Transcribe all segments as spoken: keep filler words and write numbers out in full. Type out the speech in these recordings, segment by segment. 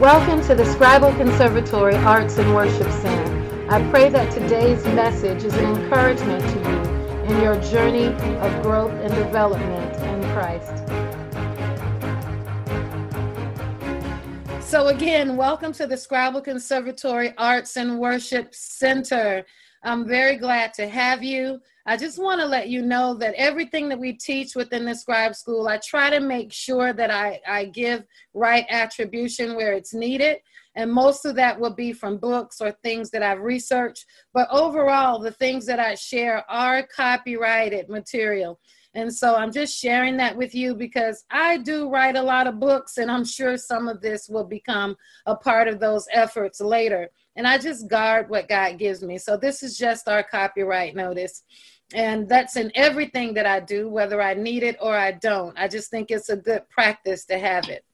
Welcome to the Scribal Conservatory Arts and Worship Center. I pray that today's message is an encouragement to you in your journey of growth and development in Christ. So again, welcome to the Scribal Conservatory Arts and Worship Center. I'm very glad to have you. I just want to let you know that everything that we teach within the Scribe School, I try to make sure that I, I give right attribution where it's needed. And most of that will be from books or things that I've researched. But overall, the things that I share are copyrighted material. And so I'm just sharing that with you because I do write a lot of books, and I'm sure some of this will become a part of those efforts later. And I just guard what God gives me. So this is just our copyright notice. And that's in everything that I do, whether I need it or I don't. I just think it's a good practice to have it.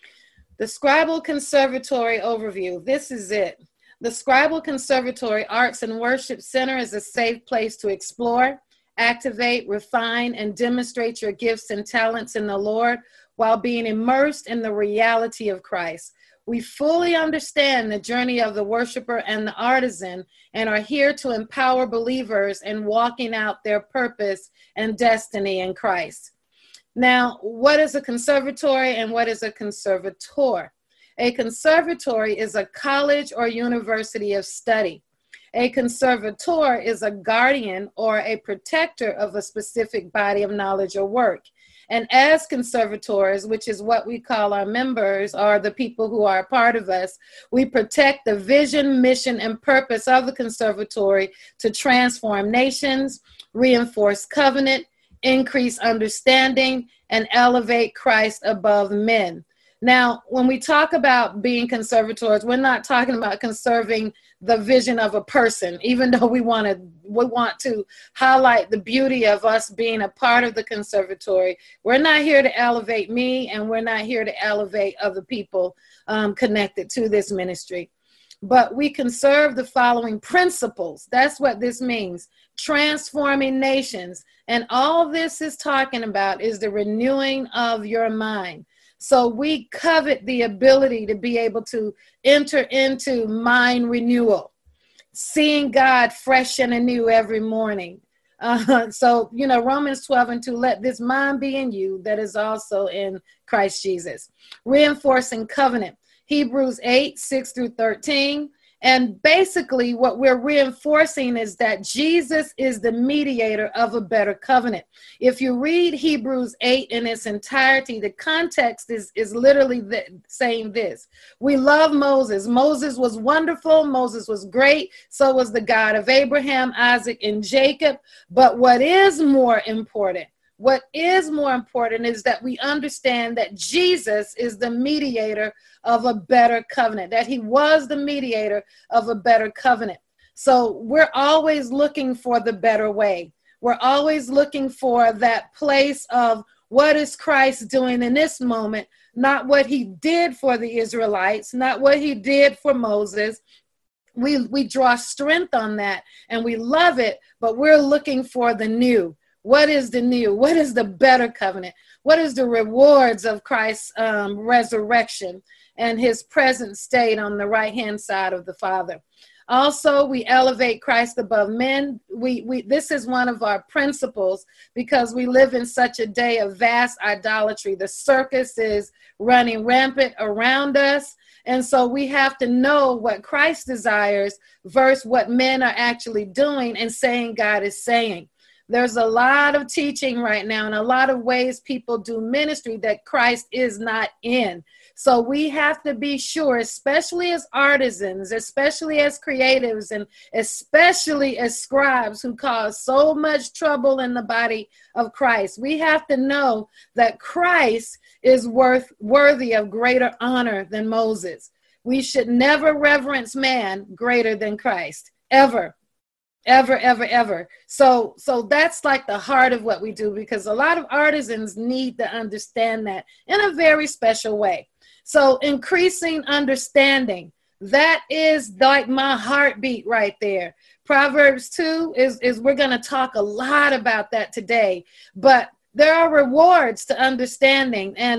The Scribal Conservatory overview. This is it. The Scribal Conservatory Arts and Worship Center is a safe place to explore, activate, refine, and demonstrate your gifts and talents in the Lord while being immersed in the reality of Christ. We fully understand the journey of the worshiper and the artisan and are here to empower believers in walking out their purpose and destiny in Christ. Now, what is a conservatory and what is a conservator? A conservatory is a college or university of study. A conservator is a guardian or a protector of a specific body of knowledge or work. And as conservators, which is what we call our members or the people who are a part of us, we protect the vision, mission, and purpose of the conservatory to transform nations, reinforce covenant, increase understanding, and elevate Christ above men. Now, when we talk about being conservators, we're not talking about conserving the vision of a person, even though we want to we want to highlight the beauty of us being a part of the conservatory. We're not here to elevate me, and we're not here to elevate other people um, connected to this ministry. But we conserve the following principles. That's what this means. Transforming nations. And all this is talking about is the renewing of your mind. So we covet the ability to be able to enter into mind renewal, seeing God fresh and anew every morning. Uh, so, you know, Romans twelve and two, let this mind be in you that is also in Christ Jesus. Reinforcing covenant, Hebrews eight, six through thirteen. And basically what we're reinforcing is that Jesus is the mediator of a better covenant. If you read Hebrews eight in its entirety, the context is, is literally the, saying this. We love Moses. Moses was wonderful. Moses was great. So was the God of Abraham, Isaac, and Jacob. But what is more important, What is more important is that we understand that Jesus is the mediator of a better covenant, that he was the mediator of a better covenant. So we're always looking for the better way. We're always looking for that place of what is Christ doing in this moment, not what he did for the Israelites, not what he did for Moses. We, we draw strength on that and we love it, but we're looking for the new. What is the new? What is the better covenant? What is the rewards of Christ's um, resurrection and his present state on the right-hand side of the Father? Also, we elevate Christ above men. We, we, this is one of our principles because we live in such a day of vast idolatry. The circus is running rampant around us. And so we have to know what Christ desires versus what men are actually doing and saying God is saying. There's a lot of teaching right now and a lot of ways people do ministry that Christ is not in. So we have to be sure, especially as artisans, especially as creatives, and especially as scribes who cause so much trouble in the body of Christ. We have to know that Christ is worth worthy of greater honor than Moses. We should never reverence man greater than Christ, ever. Ever, ever, ever. So, so that's like the heart of what we do because a lot of artisans need to understand that in a very special way. So increasing understanding, that is like my heartbeat right there. Proverbs two is, is we're going to talk a lot about that today, but there are rewards to understanding. And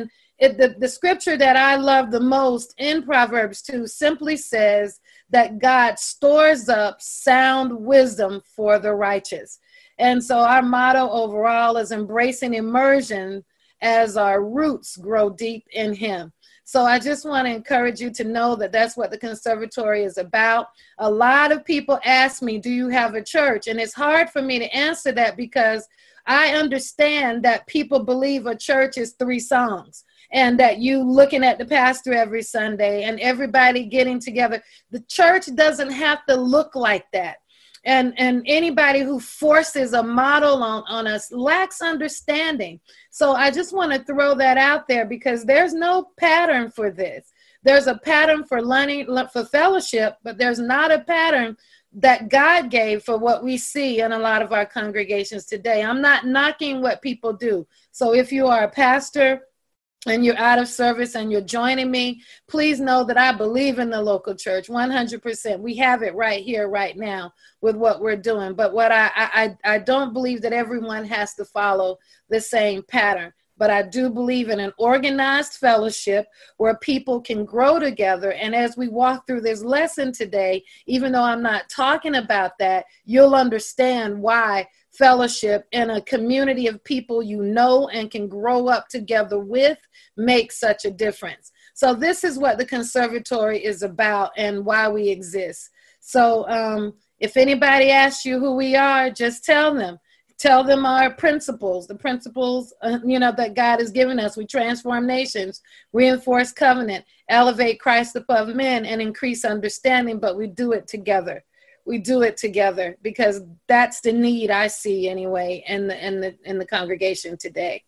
it, the, the scripture that I love the most in Proverbs two simply says that God stores up sound wisdom for the righteous. And so our motto overall is embracing immersion as our roots grow deep in him. So I just want to encourage you to know that that's what the conservatory is about. A lot of people ask me, do you have a church? And it's hard for me to answer that because I understand that people believe a church is three songs and that you looking at the pastor every Sunday and everybody getting together. The church doesn't have to look like that. And, and anybody who forces a model on, on us lacks understanding. So I just want to throw that out there because there's no pattern for this. There's a pattern for learning, for fellowship, but there's not a pattern that God gave for what we see in a lot of our congregations today. I'm not knocking what people do. So if you are a pastor and you're out of service and you're joining me, please know that I believe in the local church one hundred percent. We have it right here, right now with what we're doing. But what I, I, I don't believe that everyone has to follow the same pattern. But I do believe in an organized fellowship where people can grow together. And as we walk through this lesson today, even though I'm not talking about that, you'll understand why fellowship in a community of people you know and can grow up together with makes such a difference. So this is what the conservatory is about and why we exist. So um, if anybody asks you who we are, just tell them. Tell them our principles, the principles, uh, you know, that God has given us. We transform nations, reinforce covenant, elevate Christ above men, and increase understanding, but we do it together. We do it together because that's the need I see anyway in the, in the, in the congregation today.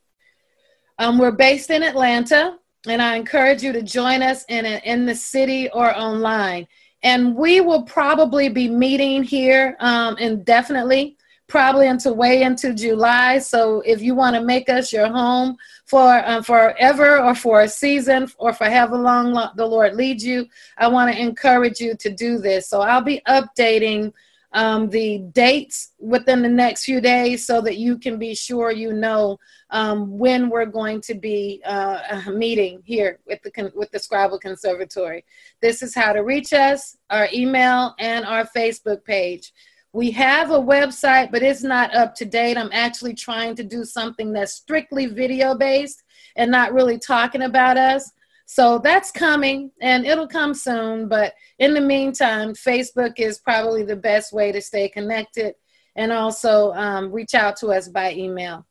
Um, we're based in Atlanta, and I encourage you to join us in, a, in the city or online. And we will probably be meeting here um, indefinitely, probably until way into July. So if you want to make us your home for um, forever or for a season or for however long the Lord leads you, I want to encourage you to do this. So I'll be updating um, the dates within the next few days so that you can be sure you know um, when we're going to be uh, meeting here with the, with the Scribal Conservatory. This is how to reach us, our email, and our Facebook page. We have a website, but it's not up to date. I'm actually trying to do something that's strictly video based and not really talking about us. So that's coming and it'll come soon. But in the meantime, Facebook is probably the best way to stay connected and also um, reach out to us by email.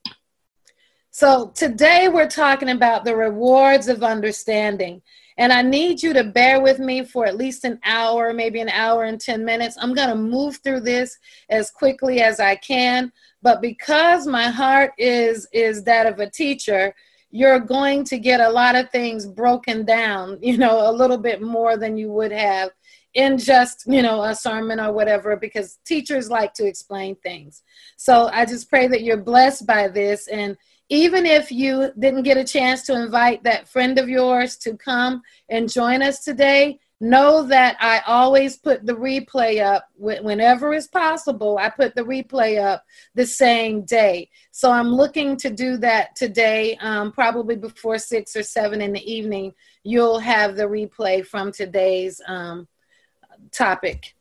So today we're talking about the rewards of understanding. And I need you to bear with me for at least an hour, maybe an hour and ten minutes. I'm going to move through this as quickly as I can. But because my heart is, is that of a teacher, you're going to get a lot of things broken down, you know, a little bit more than you would have in just, you know, a sermon or whatever, because teachers like to explain things. So I just pray that you're blessed by this. And even if you didn't get a chance to invite that friend of yours to come and join us today, know that I always put the replay up whenever it's possible. I put the replay up the same day. So I'm looking to do that today, um, probably before six or seven in the evening. You'll have the replay from today's um, topic.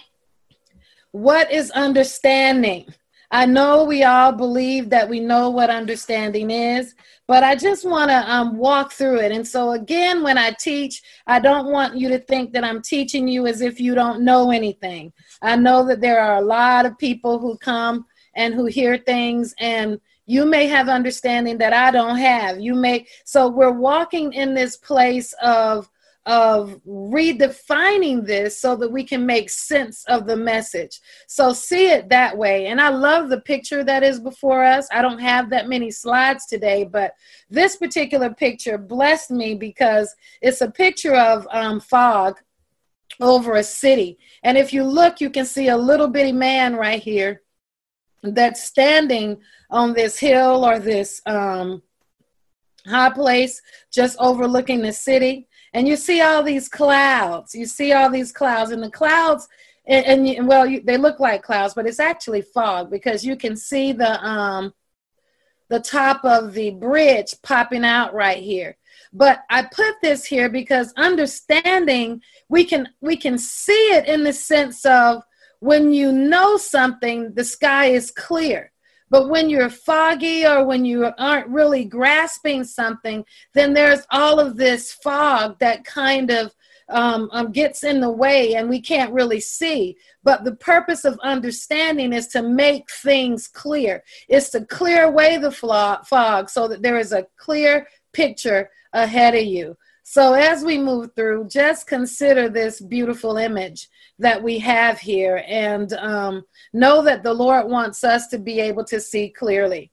What is understanding? I know we all believe that we know what understanding is, but I just want to um, walk through it. And so again, when I teach, I don't want you to think that I'm teaching you as if you don't know anything. I know that there are a lot of people who come and who hear things, and you may have understanding that I don't have. You may, so we're walking in this place of of redefining this so that we can make sense of the message. So see it that way. And I love the picture that is before us. I don't have that many slides today, but this particular picture blessed me because it's a picture of um, fog over a city. And if you look, you can see a little bitty man right here that's standing on this hill or this um, high place just overlooking the city. And you see all these clouds. You see all these clouds. And the clouds, and, and, and well, you, they look like clouds, but it's actually fog because you can see the um, the top of the bridge popping out right here. But I put this here because understanding, we can we can see it in the sense of when you know something, the sky is clear. But when you're foggy or when you aren't really grasping something, then there's all of this fog that kind of um, um, gets in the way and we can't really see. But the purpose of understanding is to make things clear. It's to clear away the fog so that there is a clear picture ahead of you. So as we move through, just consider this beautiful image that we have here and um, know that the Lord wants us to be able to see clearly.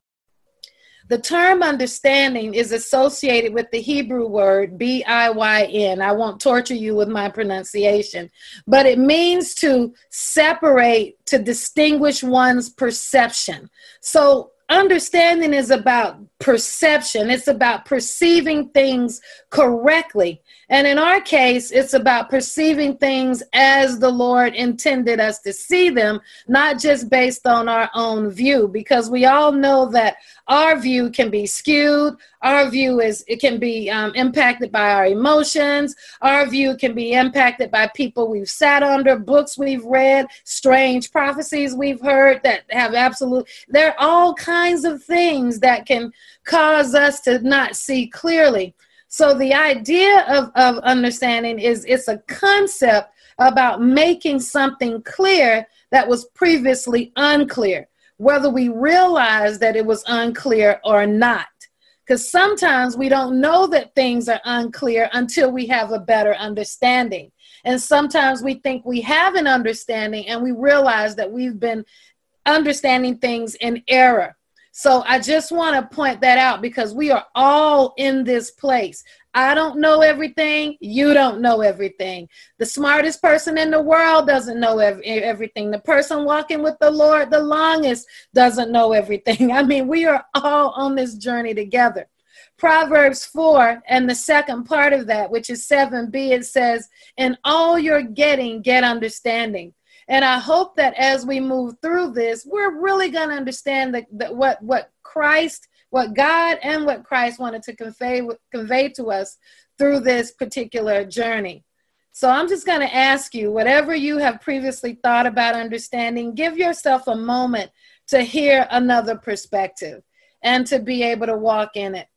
The term understanding is associated with the Hebrew word B I Y N. I won't torture you with my pronunciation, but it means to separate, to distinguish one's perception. So understanding is about perception. It's about perceiving things correctly. And in our case, it's about perceiving things as the Lord intended us to see them, not just based on our own view, because we all know that our view can be skewed. Our view is, it can be um, impacted by our emotions. Our view can be impacted by people we've sat under, books we've read, strange prophecies we've heard that have absolute, there are all kinds of things that can cause us to not see clearly. So the idea of, of understanding is it's a concept about making something clear that was previously unclear, whether we realize that it was unclear or not. Because sometimes we don't know that things are unclear until we have a better understanding. And sometimes we think we have an understanding and we realize that we've been understanding things in error. So I just want to point that out because we are all in this place. I don't know everything. You don't know everything. The smartest person in the world doesn't know ev- everything. The person walking with the Lord the longest doesn't know everything. I mean, we are all on this journey together. Proverbs four and the second part of that, which is seven b, it says, in all you're getting, get understanding. And I hope that as we move through this, we're really going to understand that, that what, what Christ, what God and what Christ wanted to convey, convey to us through this particular journey. So I'm just going to ask you, whatever you have previously thought about understanding, give yourself a moment to hear another perspective and to be able to walk in it.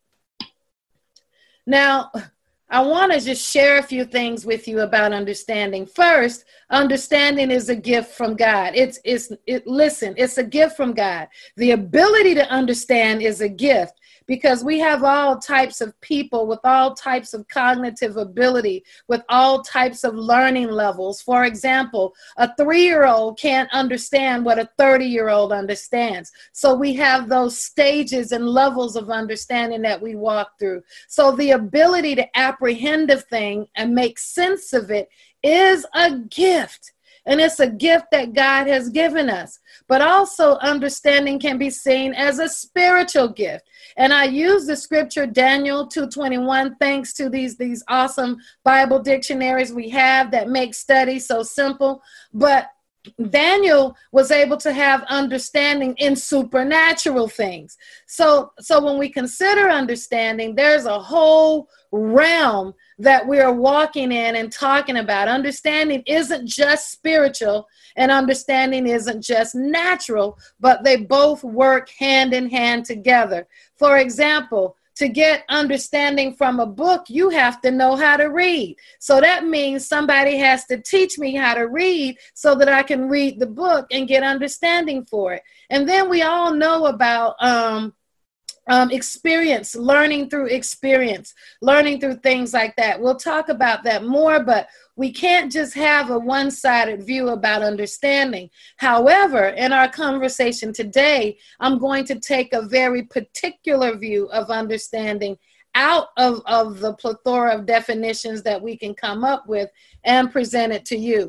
Now, I want to just share a few things with you about understanding. First, understanding is a gift from God. It's, it's, it, listen, it's a gift from God. The ability to understand is a gift because we have all types of people with all types of cognitive ability, with all types of learning levels. For example, a three-year-old can't understand what a thirty-year-old understands. So we have those stages and levels of understanding that we walk through. So the ability to apprehend a thing and make sense of it is a gift. And it's a gift that God has given us. But also understanding can be seen as a spiritual gift. And I use the scripture Daniel two twenty-one thanks to these, these awesome Bible dictionaries we have that make study so simple. But Daniel was able to have understanding in supernatural things. So, so when we consider understanding, there's a whole realm that we are walking in and talking about. Understanding isn't just spiritual and understanding isn't just natural, but they both work hand in hand together. For example, to get understanding from a book, you have to know how to read. So that means somebody has to teach me how to read so that I can read the book and get understanding for it. And then we all know about um, um, experience, learning through experience, learning through things like that. We'll talk about that more, but we can't just have a one-sided view about understanding. However, in our conversation today, I'm going to take a very particular view of understanding out of, of the plethora of definitions that we can come up with and present it to you.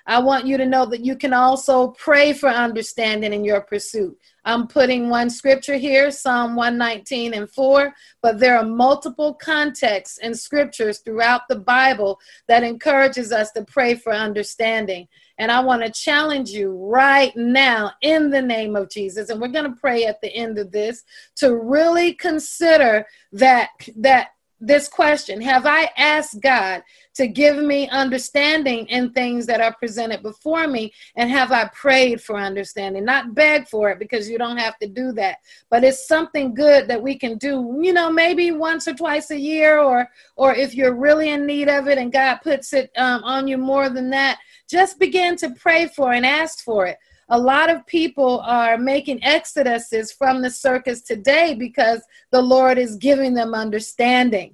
I want you to know that you can also pray for understanding in your pursuit. I'm putting one scripture here, Psalm one nineteen and four, but there are multiple contexts and scriptures throughout the Bible that encourages us to pray for understanding. And I want to challenge you right now in the name of Jesus, and we're going to pray at the end of this, to really consider that, that this question: have I asked God to give me understanding in things that are presented before me? And have I prayed for understanding? Not beg for it, because you don't have to do that. But it's something good that we can do, you know, maybe once or twice a year, or or if you're really in need of it and God puts it um, on you more than that, just begin to pray for and ask for it. A lot of people are making exoduses from the circus today because the Lord is giving them understanding.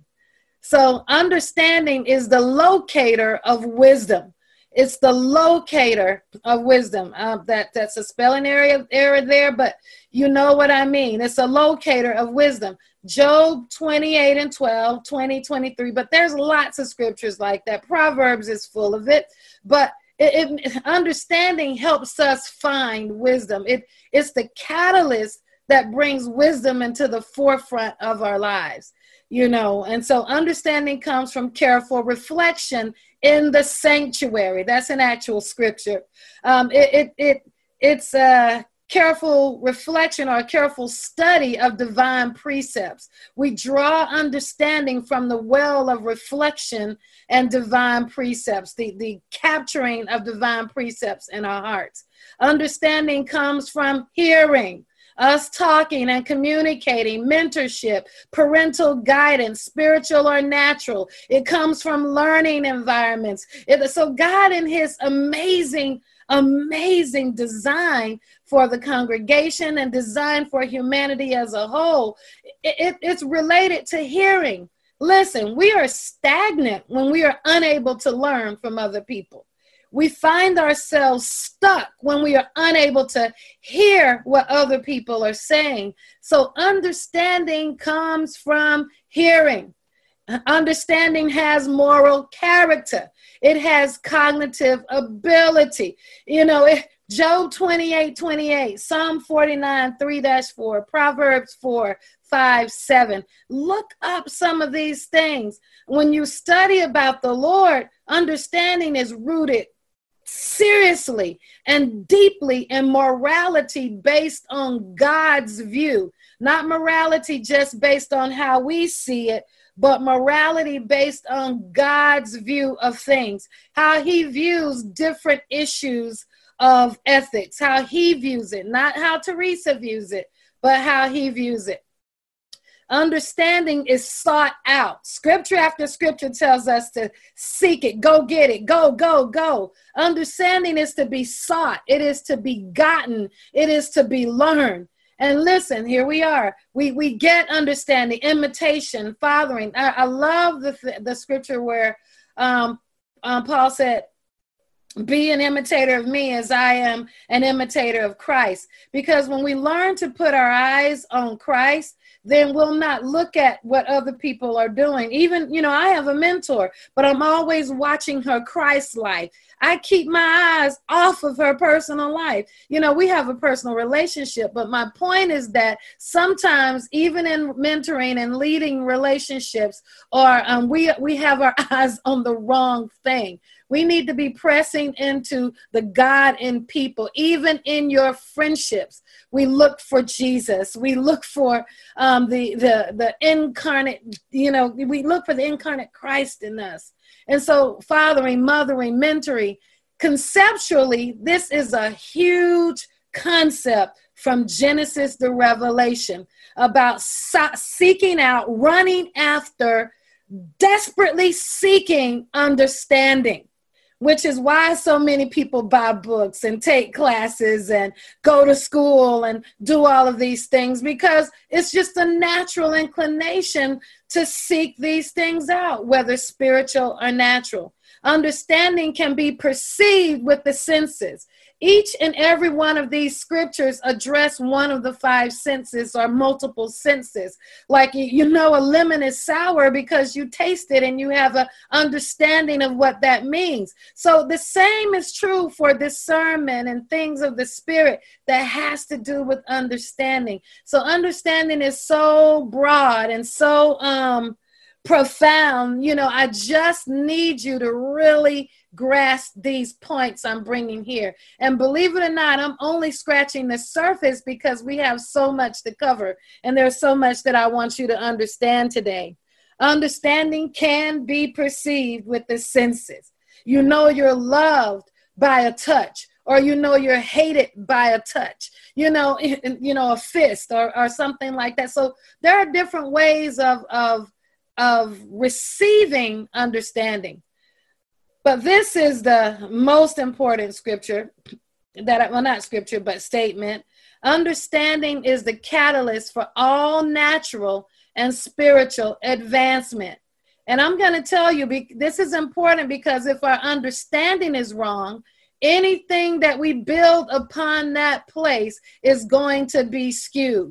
So understanding is the locator of wisdom. It's the locator of wisdom. Uh, that, that's a spelling area, error there, but you know what I mean. It's a locator of wisdom. Job twenty-eight and twelve, twenty, twenty-three, but there's lots of scriptures like that. Proverbs is full of it, but It, it, understanding helps us find wisdom. It, it's the catalyst that brings wisdom into the forefront of our lives, you know. And so understanding comes from careful reflection in the sanctuary. That's an actual scripture. Um, it, it, it, it's a careful reflection or a careful study of divine precepts. We draw understanding from the well of reflection and divine precepts, the, the capturing of divine precepts in our hearts. Understanding comes from hearing, us talking and communicating, mentorship, parental guidance, spiritual or natural. It comes from learning environments. It, so God, in his amazing, amazing design for the congregation and design for humanity as a whole, it, it, it's related to hearing. Listen, we are stagnant when we are unable to learn from other people. We find ourselves stuck when we are unable to hear what other people are saying. So understanding comes from hearing. Understanding has moral character. It has cognitive ability. You know, it, Job twenty-eight, twenty-eight, Psalm forty-nine, three dash four, Proverbs four, five, seven. Look up some of these things. When you study about the Lord, understanding is rooted seriously and deeply in morality based on God's view. Not morality just based on how we see it, but morality based on God's view of things, how he views different issues of ethics, how he views it, not how Teresa views it, but how he views it. Understanding is sought out. Scripture after scripture tells us to seek it, go get it, go, go, go. Understanding is to be sought. It is to be gotten. It is to be learned. And listen, here we are. We we get understanding, imitation, fathering. I, I love the, the scripture where um, um, Paul said, be an imitator of me as I am an imitator of Christ. Because when we learn to put our eyes on Christ, then we'll not look at what other people are doing. Even, you know, I have a mentor, but I'm always watching her Christ life. I keep my eyes off of her personal life. You know, we have a personal relationship, but my point is that sometimes even in mentoring and leading relationships, or um, we, we have our eyes on the wrong thing. We need to be pressing into the God in people, even in your friendships. We look for Jesus. We look for um, the, the, the incarnate, you know, we look for the incarnate Christ in us. And so fathering, mothering, mentoring, conceptually, this is a huge concept from Genesis to Revelation about so- seeking out, running after, desperately seeking understanding, which is why so many people buy books and take classes and go to school and do all of these things, because it's just a natural inclination to seek these things out, whether spiritual or natural. Understanding can be perceived with the senses. each and every one of these scriptures address one of the five senses or multiple senses. Like, you know, a lemon is sour because you taste it and you have an understanding of what that means. So the same is true for discernment and things of the spirit that has to do with understanding. So understanding is so broad and so um, profound. You know, I just need you to really grasp these points I'm bringing here. And believe it or not, I'm only scratching the surface because we have so much to cover. And there's so much that I want you to understand today. Understanding can be perceived with the senses. You know you're loved by a touch, or you know you're hated by a touch, you know, you know, a fist or, or something like that. So there are different ways of, of, of receiving understanding. But this is the most important scripture that, well, not scripture, but statement. Understanding is the catalyst for all natural and spiritual advancement. And I'm going to tell you, this is important because if our understanding is wrong, anything that we build upon that place is going to be skewed.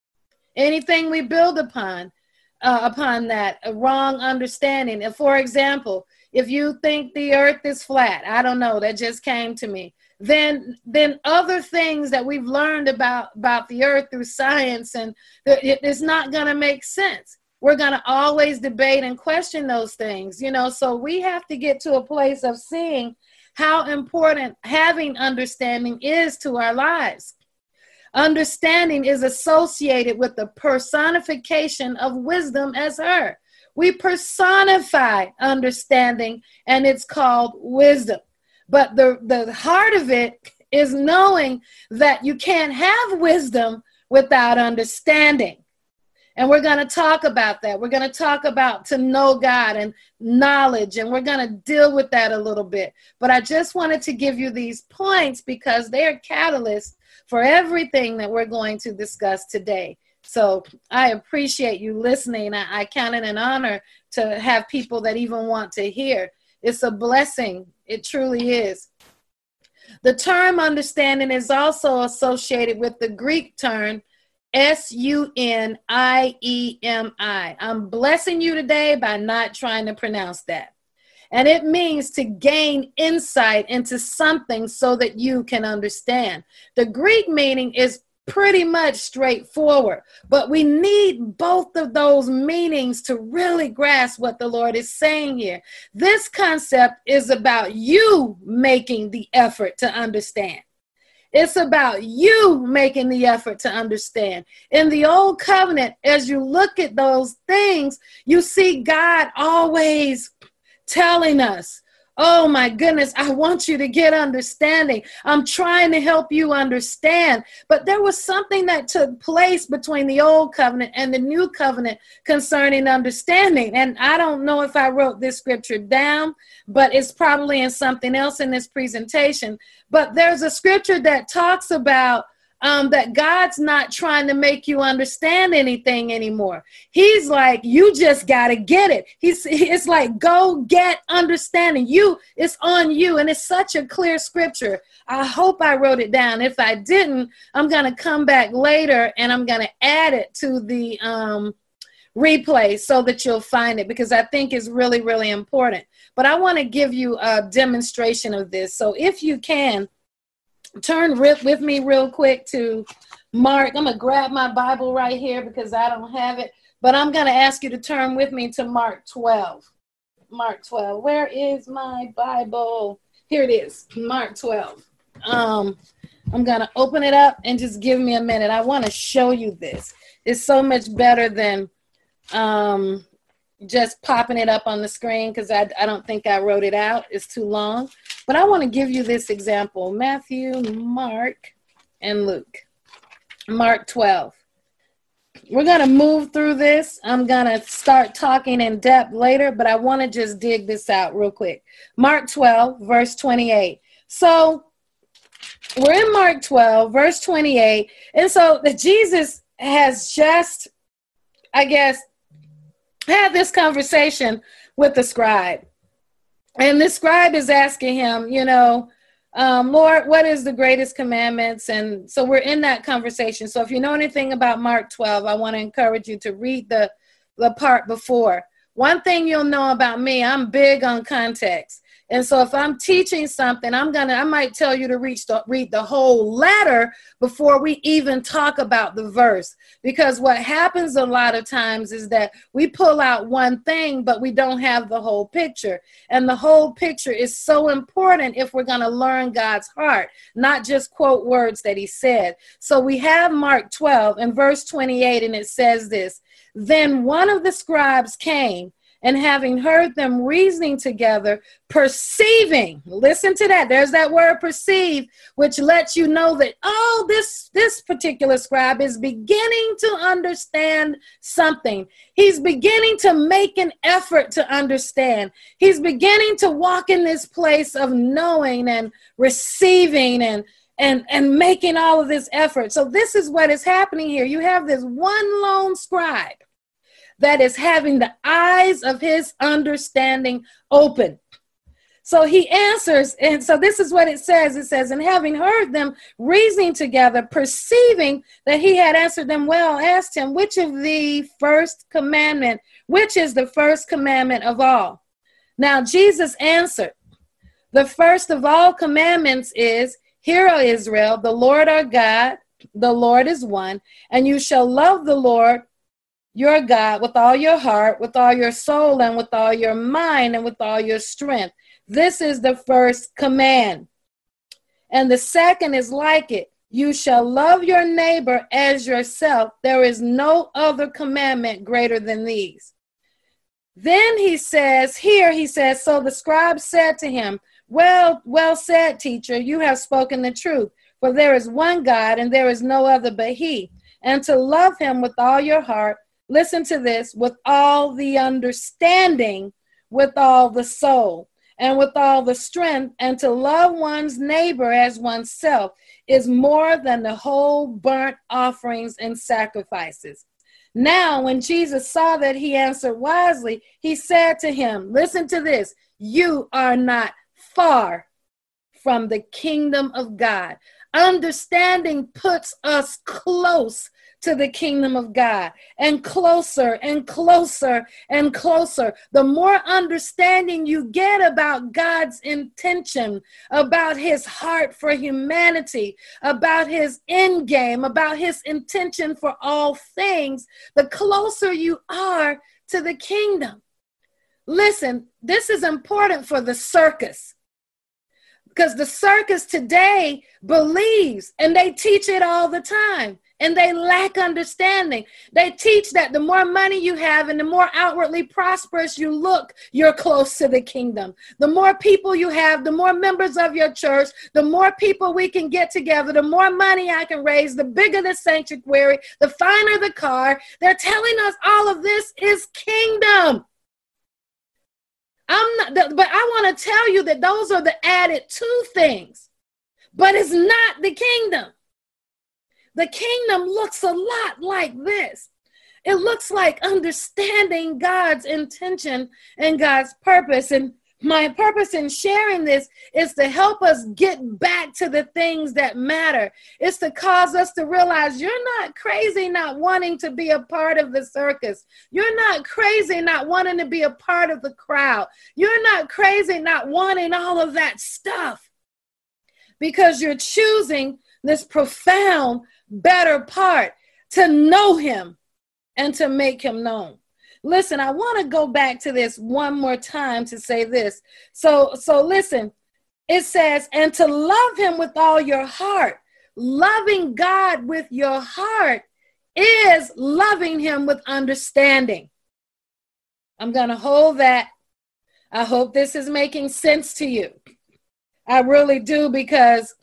Anything we build upon, uh, upon that a wrong understanding. And for example, if you think the earth is flat, I don't know, that just came to me, then then other things that we've learned about, about the earth through science, and it is not going to make sense. We're going to always debate and question those things, you know, so we have to get to a place of seeing how important having understanding is to our lives. Understanding is associated with the personification of wisdom as her. We personify understanding, and it's called wisdom. But the, the heart of it is knowing that you can't have wisdom without understanding. And we're going to talk about that. We're going to talk about to know God and knowledge, and we're going to deal with that a little bit. But I just wanted to give you these points because they're catalysts for everything that we're going to discuss today. So I appreciate you listening. I, I count it an honor to have people that even want to hear. It's a blessing. It truly is. The term understanding is also associated with the Greek term S U N I E M I. I'm blessing you today by not trying to pronounce that. And it means to gain insight into something so that you can understand. The Greek meaning is pretty much straightforward, but we need both of those meanings to really grasp what the Lord is saying here. This concept is about you making the effort to understand. It's about you making the effort to understand. In the old covenant, as you look at those things, you see God always telling us, oh my goodness, I want you to get understanding. I'm trying to help you understand. But there was something that took place between the old covenant and the new covenant concerning understanding. And I don't know if I wrote this scripture down, but it's probably in something else in this presentation. But there's a scripture that talks about Um, that God's not trying to make you understand anything anymore. He's like, you just got to get it. He's, it's like, go get understanding. You, it's on you. And it's such a clear scripture. I hope I wrote it down. If I didn't, I'm going to come back later and I'm going to add it to the um, replay so that you'll find it, because I think it's really, really important. But I want to give you a demonstration of this. So if you can, turn with me real quick to Mark. I'm going to grab my Bible right here because I don't have it, but I'm going to ask you to turn with me to Mark twelve. Mark twelve. Where is my Bible? Here it is, Mark twelve. Um, I'm going to open it up and just give me a minute. I want to show you this. It's so much better than um, just popping it up on the screen because I, I don't think I wrote it out. It's too long. But I want to give you this example. Matthew, Mark, and Luke. Mark twelve. We're going to move through this. I'm going to start talking in depth later, but I want to just dig this out real quick. Mark twelve, verse twenty-eight. So we're in Mark twelve, verse twenty-eight. And so the Jesus has just, I guess, had this conversation with the scribe. And the scribe is asking him, you know, um, Lord, what is the greatest commandments? And so we're in that conversation. So if you know anything about Mark twelve, I want to encourage you to read the, the part before. One thing you'll know about me, I'm big on context. And so if I'm teaching something, I'm going to, I might tell you to reach the, read the whole letter before we even talk about the verse. Because what happens a lot of times is that we pull out one thing, but we don't have the whole picture. And the whole picture is so important if we're going to learn God's heart, not just quote words that he said. So we have Mark twelve and verse twenty-eight, and it says this: "Then one of the scribes came, and having heard them reasoning together, perceiving," listen to that, there's that word perceive, which lets you know that, oh, this, this particular scribe is beginning to understand something. He's beginning to make an effort to understand. He's beginning to walk in this place of knowing and receiving and and and making all of this effort. So this is what is happening here. You have this one lone scribe that is having the eyes of his understanding open. So he answers, and so this is what it says. It says, "And having heard them reasoning together, perceiving that he had answered them well, asked him, which of the first commandment, which is the first commandment of all? Now Jesus answered, the first of all commandments is, Hear, O Israel, the Lord our God, the Lord is one, and you shall love the Lord your God with all your heart, with all your soul, and with all your mind, and with all your strength. This is the first command. And the second is like it. You shall love your neighbor as yourself. There is no other commandment greater than these." Then he says, here he says, "So the scribe said to him, Well, well said, teacher, you have spoken the truth. For there is one God, and there is no other but he. And to love him with all your heart," listen to this, "with all the understanding, with all the soul, and with all the strength, and to love one's neighbor as oneself is more than the whole burnt offerings and sacrifices." Now, when Jesus saw that he answered wisely, he said to him, listen to this, "You are not far from the kingdom of God." Understanding puts us close to the kingdom of God, and closer and closer and closer. The more understanding you get about God's intention, about his heart for humanity, about his end game, about his intention for all things, the closer you are to the kingdom. Listen, this is important for the circus, because the circus today believes, and they teach it all the time, and they lack understanding. They teach that the more money you have and the more outwardly prosperous you look, you're close to the kingdom. The more people you have, the more members of your church, the more people we can get together, the more money I can raise, the bigger the sanctuary, the finer the car. They're telling us all of this is kingdom. I'm not, but I want to tell you that those are the added two things, but it's not the kingdom. The kingdom looks a lot like this. It looks like understanding God's intention and God's purpose. And my purpose in sharing this is to help us get back to the things that matter. It's to cause us to realize you're not crazy not wanting to be a part of the circus. You're not crazy not wanting to be a part of the crowd. You're not crazy not wanting all of that stuff, because you're choosing this profound, better part, to know him and to make him known. Listen, I want to go back to this one more time to say this. So, so listen, it says, and to love him with all your heart. Loving God with your heart is loving him with understanding. I'm going to hold that. I hope this is making sense to you. I really do, because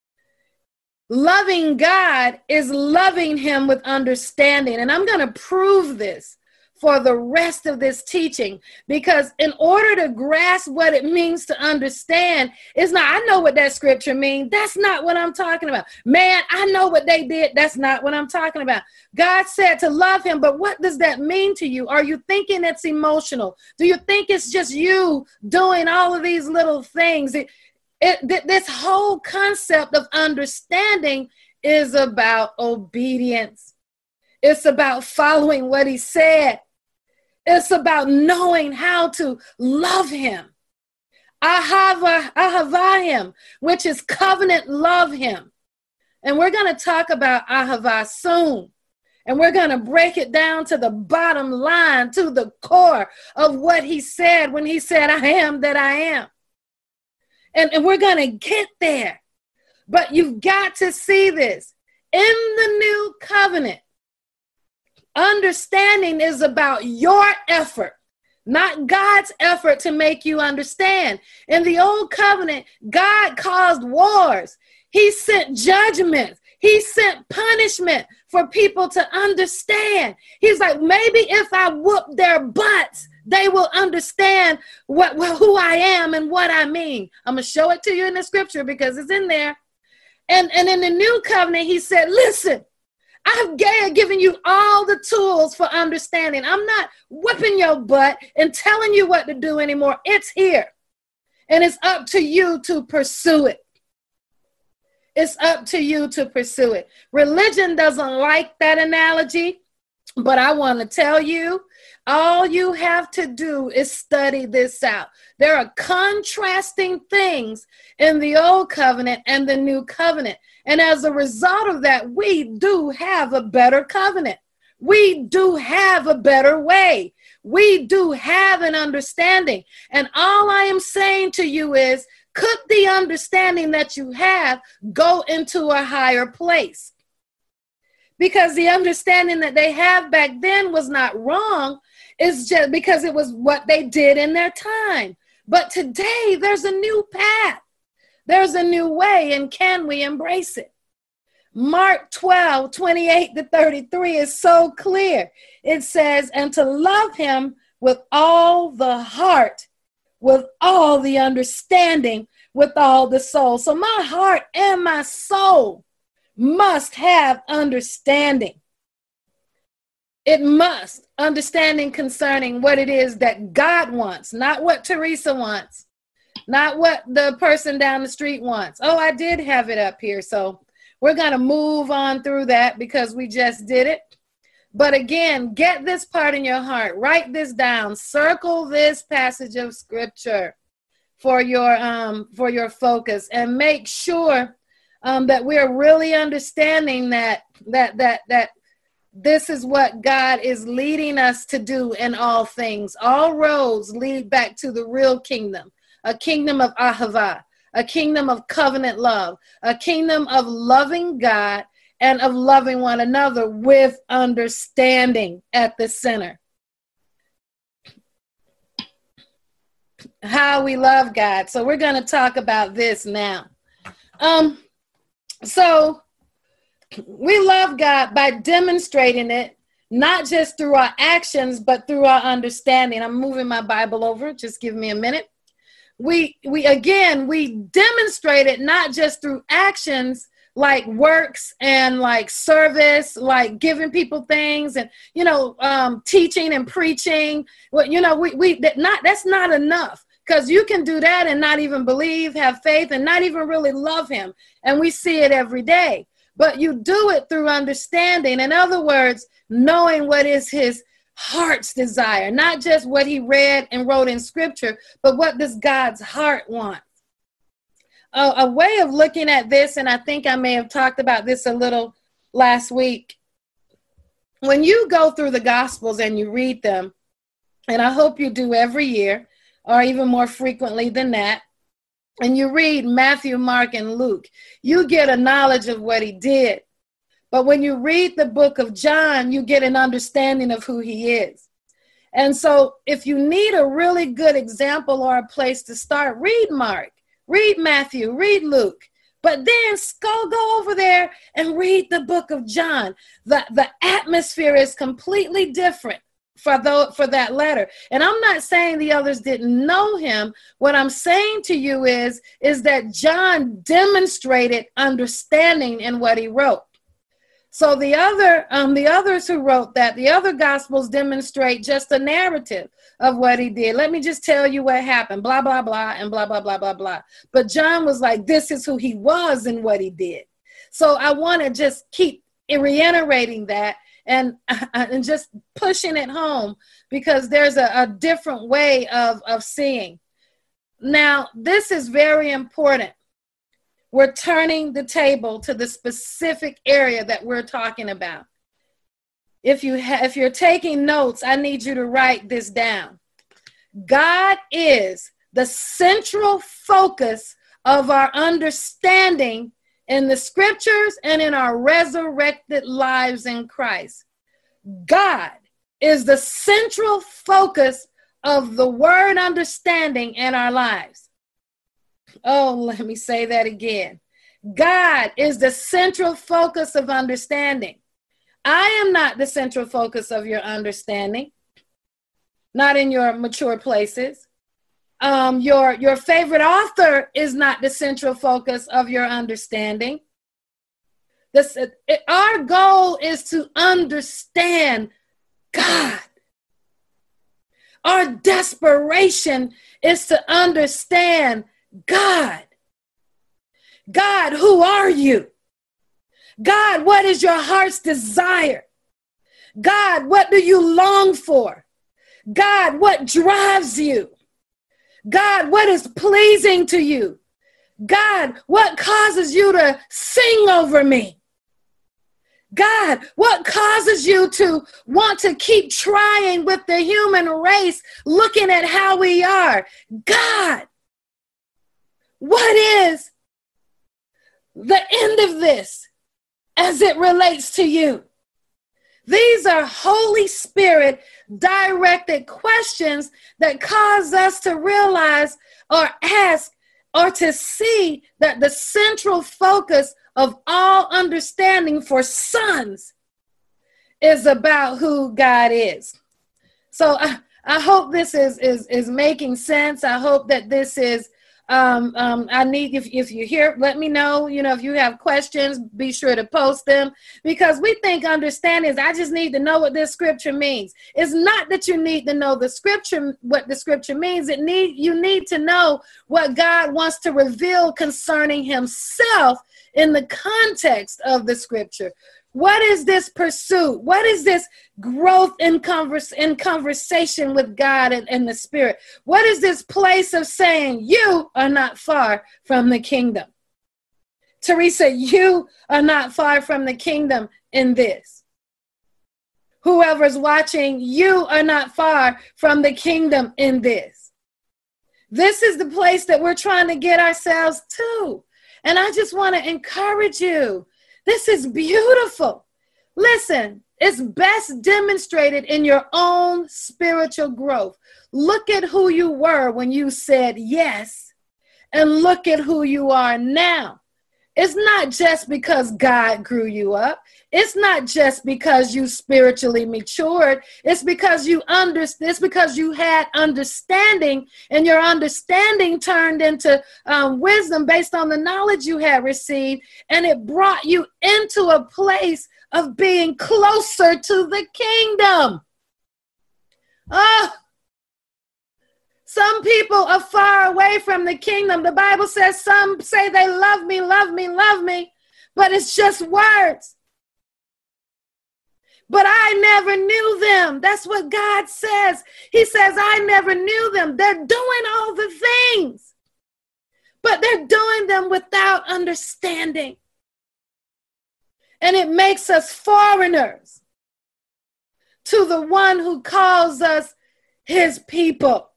loving God is loving him with understanding. And I'm going to prove this for the rest of this teaching, because in order to grasp what it means to understand, it's not, I know what that scripture means. That's not what I'm talking about. Man, I know what they did. That's not what I'm talking about. God said to love him, but what does that mean to you? Are you thinking it's emotional? Do you think it's just you doing all of these little things? It, It, th- this whole concept of understanding is about obedience. It's about following what he said. It's about knowing how to love him. Ahava, ahava him, which is covenant love him. And we're going to talk about ahava soon. And we're going to break it down to the bottom line, to the core of what he said when he said, I am that I am. And, and we're going to get there. But you've got to see this. In the new covenant, understanding is about your effort, not God's effort to make you understand. In the old covenant, God caused wars. He sent judgments. He sent punishment for people to understand. He's like, maybe if I whoop their butts, they will understand what, who I am and what I mean. I'm going to show it to you in the scripture because it's in there. And, and in the new covenant, he said, listen, I've given you all the tools for understanding. I'm not whipping your butt and telling you what to do anymore. It's here. And it's up to you to pursue it. It's up to you to pursue it. Religion doesn't like that analogy, but I want to tell you, all you have to do is study this out. There are contrasting things in the old covenant and the new covenant. And as a result of that, we do have a better covenant. We do have a better way. We do have an understanding. And all I am saying to you is, could the understanding that you have go into a higher place? Because the understanding that they have back then was not wrong. It's just because it was what they did in their time. But today there's a new path. There's a new way, and can we embrace it? Mark twelve, twenty-eight to thirty-three is so clear. It says, and to love him with all the heart, with all the understanding, with all the soul. So my heart and my soul must have understanding. It must. Understanding concerning what it is that God wants, not what Teresa wants, not what the person down the street wants. Oh, I did have it up here. So we're going to move on through that because we just did it. But again, get this part in your heart. Write this down. Circle this passage of scripture for your um for your focus, and make sure um, that we're really understanding that that that that this is what God is leading us to do in all things. All roads lead back to the real kingdom, a kingdom of ahava, a kingdom of covenant love, a kingdom of loving God and of loving one another with understanding at the center. How we love God. So we're going to talk about this now. Um, so we love God by demonstrating it, not just through our actions, but through our understanding. I'm moving my Bible over. Just give me a minute. We, we again, we demonstrate it not just through actions like works and like service, like giving people things and, you know, um, teaching and preaching. Well, you know, we, we that not that's not enough, because you can do that and not even believe, have faith, and not even really love him. And we see it every day. But you do it through understanding. In other words, knowing what is his heart's desire, not just what he read and wrote in scripture, but what does God's heart want? A, a way of looking at this, and I think I may have talked about this a little last week. When you go through the Gospels and you read them, and I hope you do every year, or even more frequently than that, and you read Matthew, Mark, and Luke, you get a knowledge of what he did. But when you read the book of John, you get an understanding of who he is. And so if you need a really good example or a place to start, read Mark, read Matthew, read Luke. But then go, go over there and read the book of John. The, the atmosphere is completely different for, the, for that letter. And I'm not saying the others didn't know him. What I'm saying to you is, is that John demonstrated understanding in what he wrote. So the other, um, the others who wrote that, the other gospels demonstrate just a narrative of what he did. Let me just tell you what happened, blah, blah, blah, and blah, blah, blah, blah, blah. But John was like, this is who he was and what he did. So I want to just keep reiterating that and, and just pushing it home, because there's a, a different way of, of seeing. Now, this is very important. We're turning the table to the specific area that we're talking about. If you ha- if you're taking notes, I need you to write this down. God is the central focus of our understanding in the scriptures and in our resurrected lives in Christ. God is the central focus of the word understanding in our lives. Oh, let me say that again. God is the central focus of understanding. I am not the central focus of your understanding, not in your mature places. Um, your, your favorite author is not the central focus of your understanding. This, it, our goal is to understand God. Our desperation is to understand God. God, who are you? God, what is your heart's desire? God, what do you long for? God, what drives you? God, what is pleasing to you? God, what causes you to sing over me? God, what causes you to want to keep trying with the human race, looking at how we are? God, what is the end of this as it relates to you? These are Holy Spirit directed questions that cause us to realize or ask or to see that the central focus of all understanding for sons is about who God is. So I, I hope this is, is, is making sense. I hope that this is Um, um, I need, if, if you're here, let me know, you know, if you have questions, be sure to post them, because we think understanding is, I just need to know what this scripture means. It's not that you need to know the scripture, what the scripture means. It need, you need to know what God wants to reveal concerning himself in the context of the scripture. What is this pursuit? What is this growth in, converse, in conversation with God and, and the Spirit? What is this place of saying, you are not far from the kingdom? Teresa, you are not far from the kingdom in this. Whoever's watching, you are not far from the kingdom in this. This is the place that we're trying to get ourselves to. And I just want to encourage you. This is beautiful. Listen, it's best demonstrated in your own spiritual growth. Look at who you were when you said yes, and look at who you are now. It's not just because God grew you up. It's not just because you spiritually matured. It's because you under, it's because you had understanding, and your understanding turned into um, wisdom based on the knowledge you had received, and it brought you into a place of being closer to the kingdom. Oh, some people are far away from the kingdom. The Bible says some say they love me, love me, love me, but it's just words. But I never knew them. That's what God says. He says, I never knew them. They're doing all the things, but they're doing them without understanding. And it makes us foreigners to the one who calls us his people.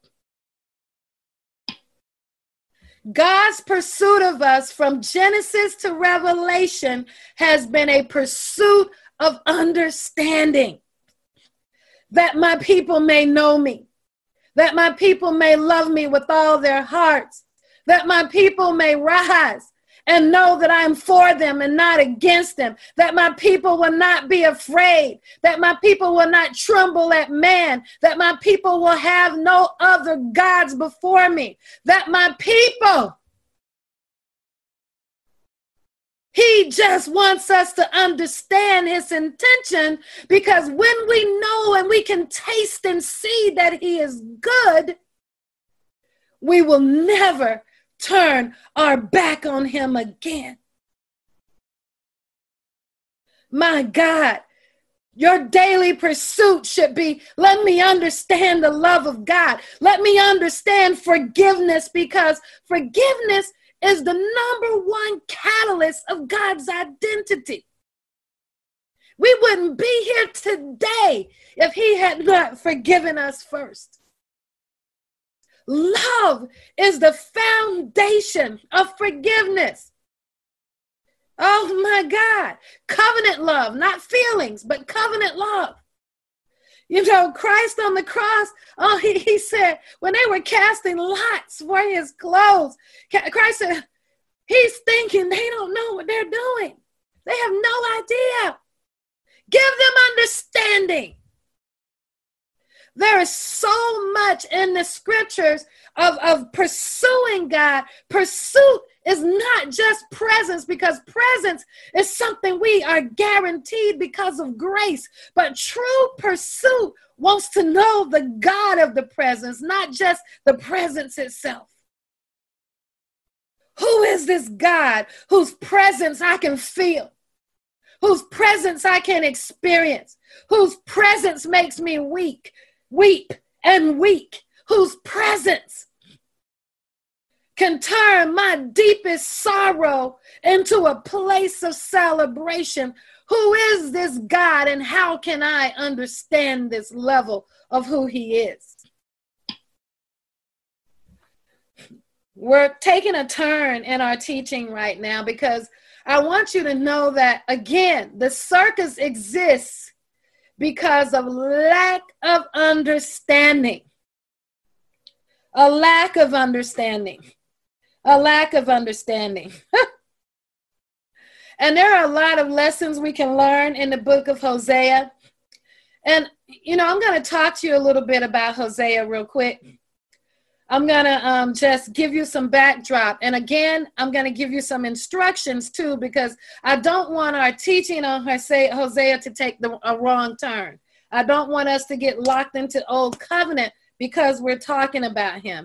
God's pursuit of us from Genesis to Revelation has been a pursuit of understanding, that my people may know me, that my people may love me with all their hearts, that my people may rise and know that I am for them and not against them, that my people will not be afraid, that my people will not tremble at man, that my people will have no other gods before me, that my people He just wants us to understand his intention, because when we know and we can taste and see that he is good, we will never turn our back on him again. My God, your daily pursuit should be, let me understand the love of God. Let me understand forgiveness, because forgiveness is the number one catalyst of God's identity. We wouldn't be here today if he had not forgiven us first. Love is the foundation of forgiveness. Oh my God. Covenant love, not feelings, but covenant love. You know, Christ on the cross, oh, he, he said, when they were casting lots for his clothes, Christ said, he's thinking they don't know what they're doing. They have no idea. Give them understanding. There is so much in the scriptures of, of pursuing God. Pursuit is not just presence, because presence is something we are guaranteed because of grace. But true pursuit wants to know the God of the presence, not just the presence itself. Who is this God whose presence I can feel, whose presence I can experience, whose presence makes me weak, weep and weak, whose presence can turn my deepest sorrow into a place of celebration? Who is this God, and how can I understand this level of who he is? We're taking a turn in our teaching right now, because I want you to know that, again, the circus exists because of lack of understanding. A lack of understanding. A lack of understanding. And there are a lot of lessons we can learn in the book of Hosea. And, you know, I'm going to talk to you a little bit about Hosea real quick. I'm going to um, just give you some backdrop. And again, I'm going to give you some instructions too, because I don't want our teaching on Hosea, Hosea to take the, a wrong turn. I don't want us to get locked into old covenant because we're talking about him.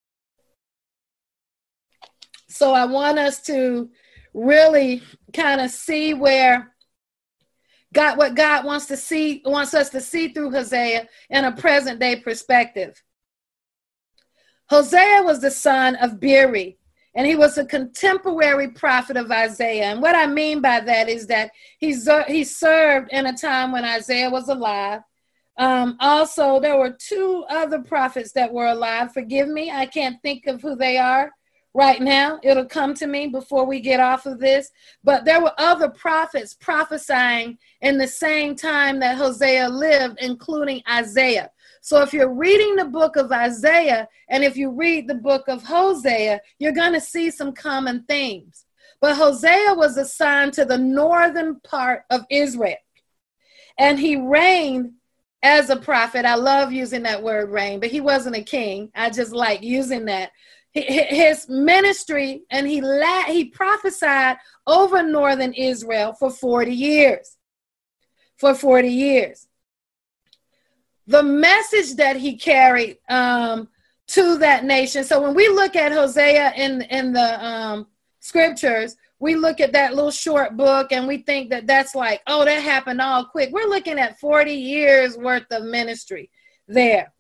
So I want us to really kind of see where God, what God wants to see, wants us to see through Hosea in a present day perspective. Hosea was the son of Beeri, and he was a contemporary prophet of Isaiah. And what I mean by that is that he, he served in a time when Isaiah was alive. Um, also, there were two other prophets that were alive. Forgive me, I can't think of who they are right now. It'll come to me before we get off of this. But there were other prophets prophesying in the same time that Hosea lived, including Isaiah. So if you're reading the book of Isaiah and if you read the book of Hosea, you're going to see some common themes. But Hosea was assigned to the northern part of Israel, and he reigned as a prophet. I love using that word reign, but he wasn't a king. I just like using that. His ministry, and he la- he prophesied over northern Israel for forty years. For forty years. The message that he carried um, to that nation. So when we look at Hosea in, in the um, scriptures, we look at that little short book and we think that that's like, oh, that happened all quick. We're looking at forty years worth of ministry there.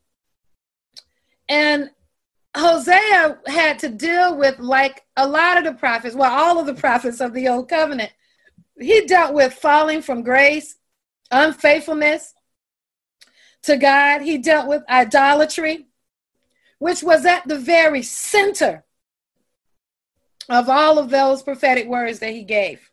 And Hosea had to deal with, like a lot of the prophets, well, all of the prophets of the Old Covenant, he dealt with falling from grace, unfaithfulness to God. He dealt with idolatry, which was at the very center of all of those prophetic words that he gave.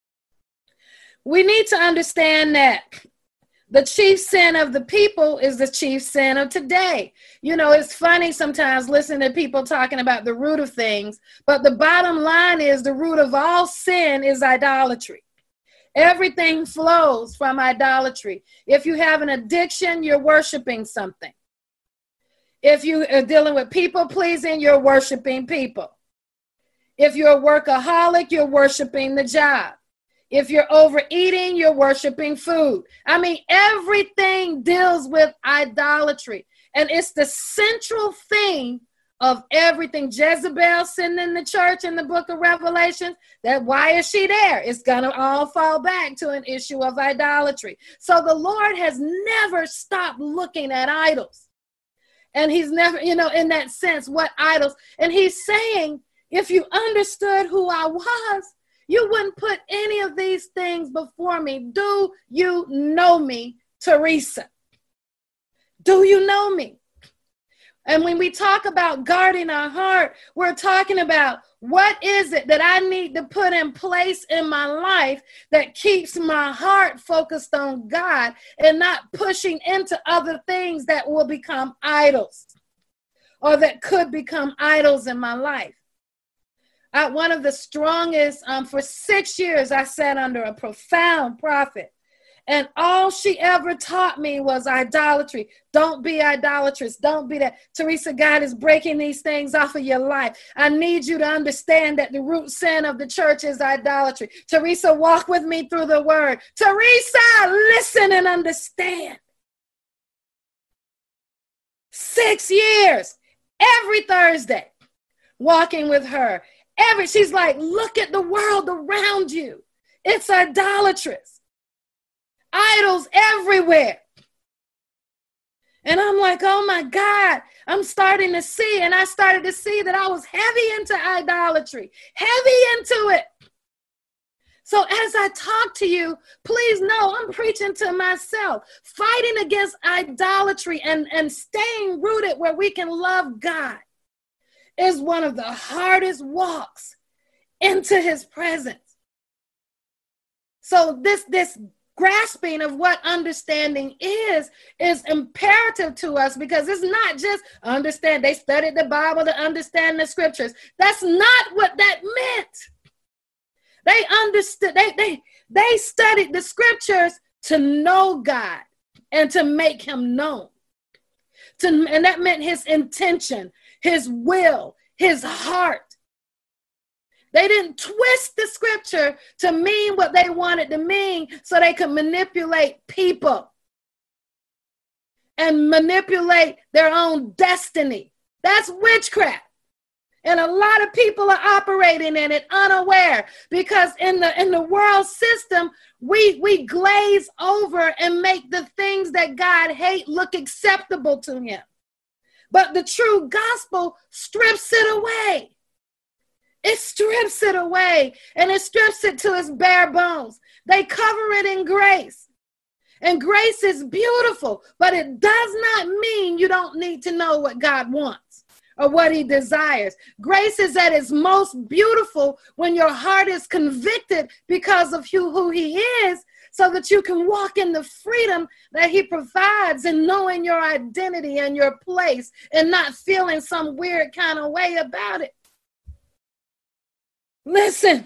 We need to understand that the chief sin of the people is the chief sin of today. You know, it's funny sometimes listening to people talking about the root of things, but the bottom line is the root of all sin is idolatry. Everything flows from idolatry. If you have an addiction, you're worshiping something. If you are dealing with people pleasing, you're worshiping people. If you're a workaholic, you're worshiping the job. If you're overeating, you're worshiping food. I mean, everything deals with idolatry. And it's the central thing of everything. Jezebel sitting in the church in the book of Revelation, that why is she there? It's going to all fall back to an issue of idolatry. So the Lord has never stopped looking at idols. And he's never, you know, in that sense, what idols? And he's saying, if you understood who I was, you wouldn't put any of these things before me. Do you know me, Teresa? Do you know me? And when we talk about guarding our heart, we're talking about what is it that I need to put in place in my life that keeps my heart focused on God and not pushing into other things that will become idols or that could become idols in my life. I, one of the strongest, um, for six years, I sat under a profound prophet. And all she ever taught me was idolatry. Don't be idolatrous. Don't be that. Teresa, God is breaking these things off of your life. I need you to understand that the root sin of the church is idolatry. Teresa, walk with me through the word. Teresa, listen and understand. Six years, every Thursday, walking with her. Every, she's like, look at the world around you. It's idolatrous. Idols everywhere. And I'm like, oh my God, I'm starting to see. And I started to see that I was heavy into idolatry, heavy into it. So as I talk to you, please know I'm preaching to myself, fighting against idolatry and, and staying rooted where we can love God is one of the hardest walks into his presence. So this, this grasping of what understanding is, is imperative to us because it's not just understand. They studied the Bible to understand the scriptures. That's not what that meant. They understood, they, they, they studied the scriptures to know God and to make him known. To, and that meant his intention, his will, his heart. They didn't twist the scripture to mean what they wanted to mean so they could manipulate people and manipulate their own destiny. That's witchcraft. And a lot of people are operating in it unaware because in the in the world system, we, we glaze over and make the things that God hates look acceptable to him. But the true gospel strips it away. It strips it away and it strips it to its bare bones. They cover it in grace. And grace is beautiful, but it does not mean you don't need to know what God wants or what he desires. Grace is at its most beautiful when your heart is convicted because of who, who he is, so that you can walk in the freedom that he provides and knowing your identity and your place and not feeling some weird kind of way about it. Listen,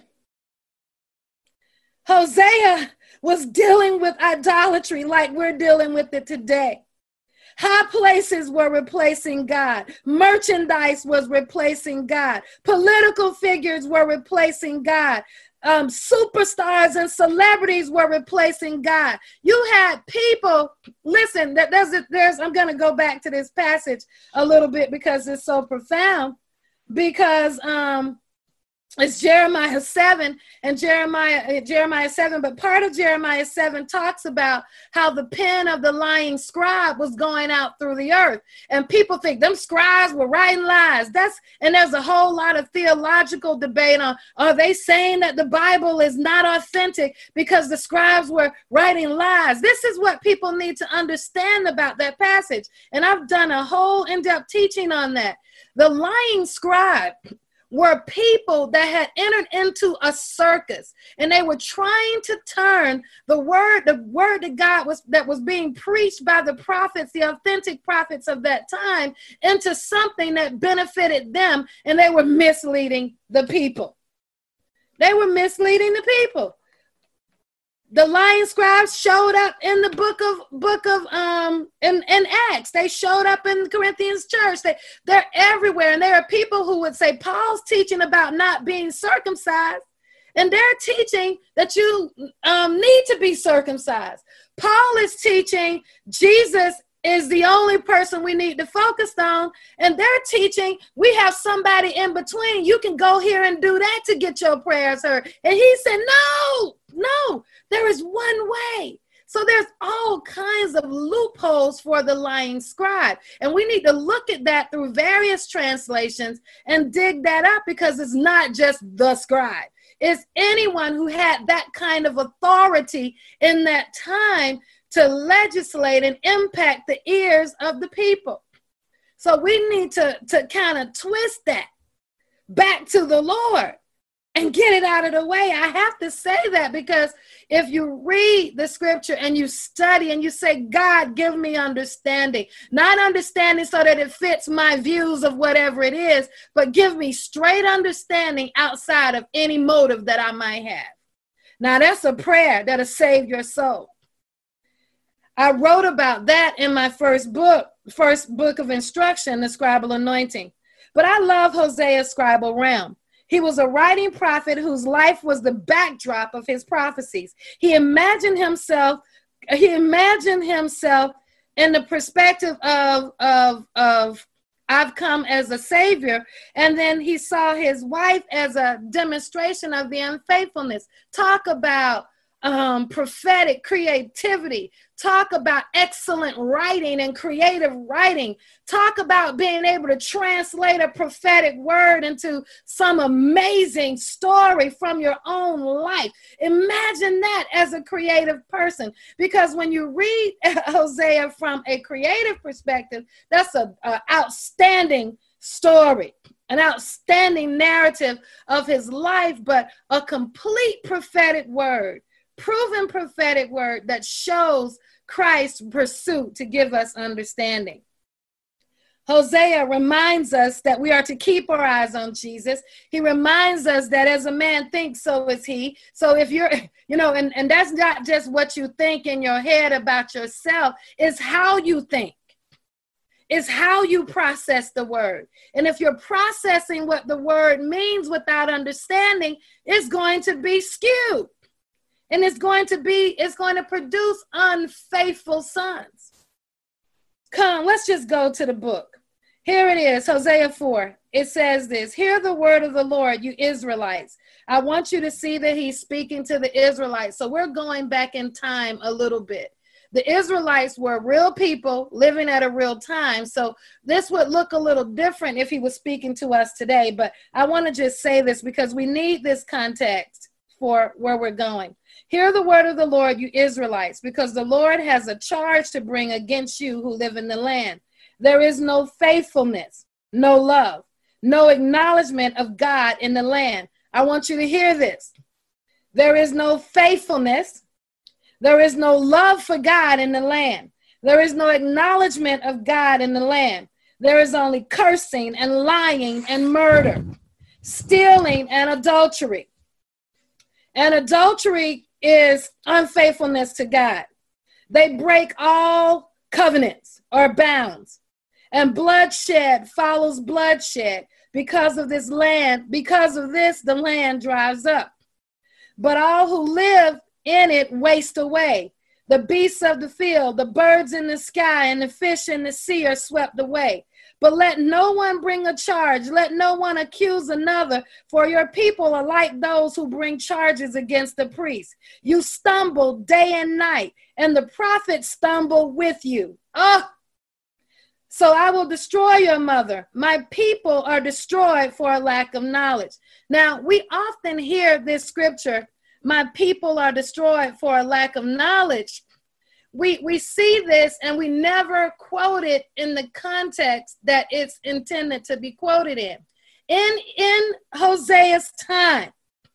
Hosea was dealing with idolatry like we're dealing with it today. High places were replacing God. Merchandise was replacing God. Political figures were replacing God. Um, superstars and celebrities were replacing God. You had people, listen, that there's, there's, I'm going to go back to this passage a little bit because it's so profound, because um, it's Jeremiah seven and Jeremiah, Jeremiah seven, but part of Jeremiah seven talks about how the pen of the lying scribe was going out through the earth. And people think them scribes were writing lies. That's, and there's a whole lot of theological debate on, are they saying that the Bible is not authentic because the scribes were writing lies? This is what people need to understand about that passage. And I've done a whole in-depth teaching on that. The lying scribe were people that had entered into a circus and they were trying to turn the word, the word that God was, that was being preached by the prophets, the authentic prophets of that time, into something that benefited them, and they were misleading the people. They were misleading the people. The lying scribes showed up in the book of book of um in, in Acts. They showed up in the Corinthians church. They, they're everywhere. And there are people who would say Paul's teaching about not being circumcised, and they're teaching that you um, need to be circumcised. Paul is teaching Jesus is the only person we need to focus on, and they're teaching we have somebody in between. You can go here and do that to get your prayers heard. And he said, no, no, there is one way. So there's all kinds of loopholes for the lying scribe. And we need to look at that through various translations and dig that up, because it's not just the scribe. It's anyone who had that kind of authority in that time to legislate and impact the ears of the people. So we need to, to kind of twist that back to the Lord and get it out of the way. I have to say that, because if you read the scripture and you study and you say, God, give me understanding, not understanding so that it fits my views of whatever it is, but give me straight understanding outside of any motive that I might have. Now that's a prayer that'll save your soul. I wrote about that in my first book, first book of instruction, the Scribal Anointing. But I love Hosea's scribal realm. He was a writing prophet whose life was the backdrop of his prophecies. He imagined himself, he imagined himself in the perspective of, of, of I've come as a savior. And then he saw his wife as a demonstration of the unfaithfulness. Talk about um, prophetic creativity. Talk about excellent writing and creative writing. Talk about being able to translate a prophetic word into some amazing story from your own life. Imagine that as a creative person, because when you read Hosea from a creative perspective, that's an outstanding story, an outstanding narrative of his life, but a complete prophetic word. Proven prophetic word that shows Christ's pursuit to give us understanding. Hosea reminds us that we are to keep our eyes on Jesus. He reminds us that as a man thinks, so is he. So if you're, you know, and, and that's not just what you think in your head about yourself, it's how you think. It's how you process the word. And if you're processing what the word means without understanding, it's going to be skewed. And it's going to be, it's going to produce unfaithful sons. Come, let's just go to the book. Here it is, Hosea four. It says this, hear the word of the Lord, you Israelites. I want you to see that he's speaking to the Israelites. So we're going back in time a little bit. The Israelites were real people living at a real time. So this would look a little different if he was speaking to us today. But I want to just say this because we need this context for where we're going. Hear the word of the Lord, you Israelites, because the Lord has a charge to bring against you who live in the land. There is no faithfulness, no love, no acknowledgement of God in the land. I want you to hear this. There is no faithfulness. There is no love for God in the land. There is no acknowledgement of God in the land. There is only cursing and lying and murder, stealing and adultery. And adultery is unfaithfulness to God. They break all covenants or bounds, and bloodshed follows bloodshed. Because of this land, because of this, the land dries up. But all who live in it waste away. The beasts of the field, the birds in the sky, and the fish in the sea are swept away. But let no one bring a charge. Let no one accuse another, for your people are like those who bring charges against the priest. You stumble day and night, and the prophets stumble with you. Oh, so I will destroy your mother. My people are destroyed for a lack of knowledge. Now, we often hear this scripture, my people are destroyed for a lack of knowledge. We we see this and we never quote it in the context that it's intended to be quoted in. In, in Hosea's time,